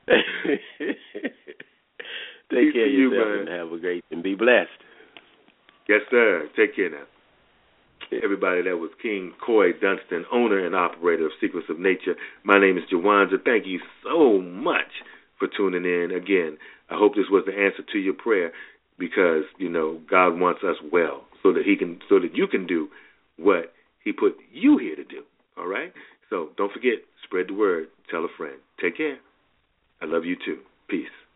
Speaker 3: Take
Speaker 2: peace
Speaker 3: care of
Speaker 2: you,
Speaker 3: yourself
Speaker 2: man.
Speaker 3: And have a great and be blessed.
Speaker 2: Yes, sir. Take care now. Everybody, that was King Coy Dunston, owner and operator of Secrets of Nature. My name is Jawanza. Thank you so much for tuning in. Again, I hope this was the answer to your prayer because, you know, God wants us well so that he can, so that you can do what he put you here to do. All right? So don't forget, spread the word. Tell a friend. Take care. I love you too. Peace.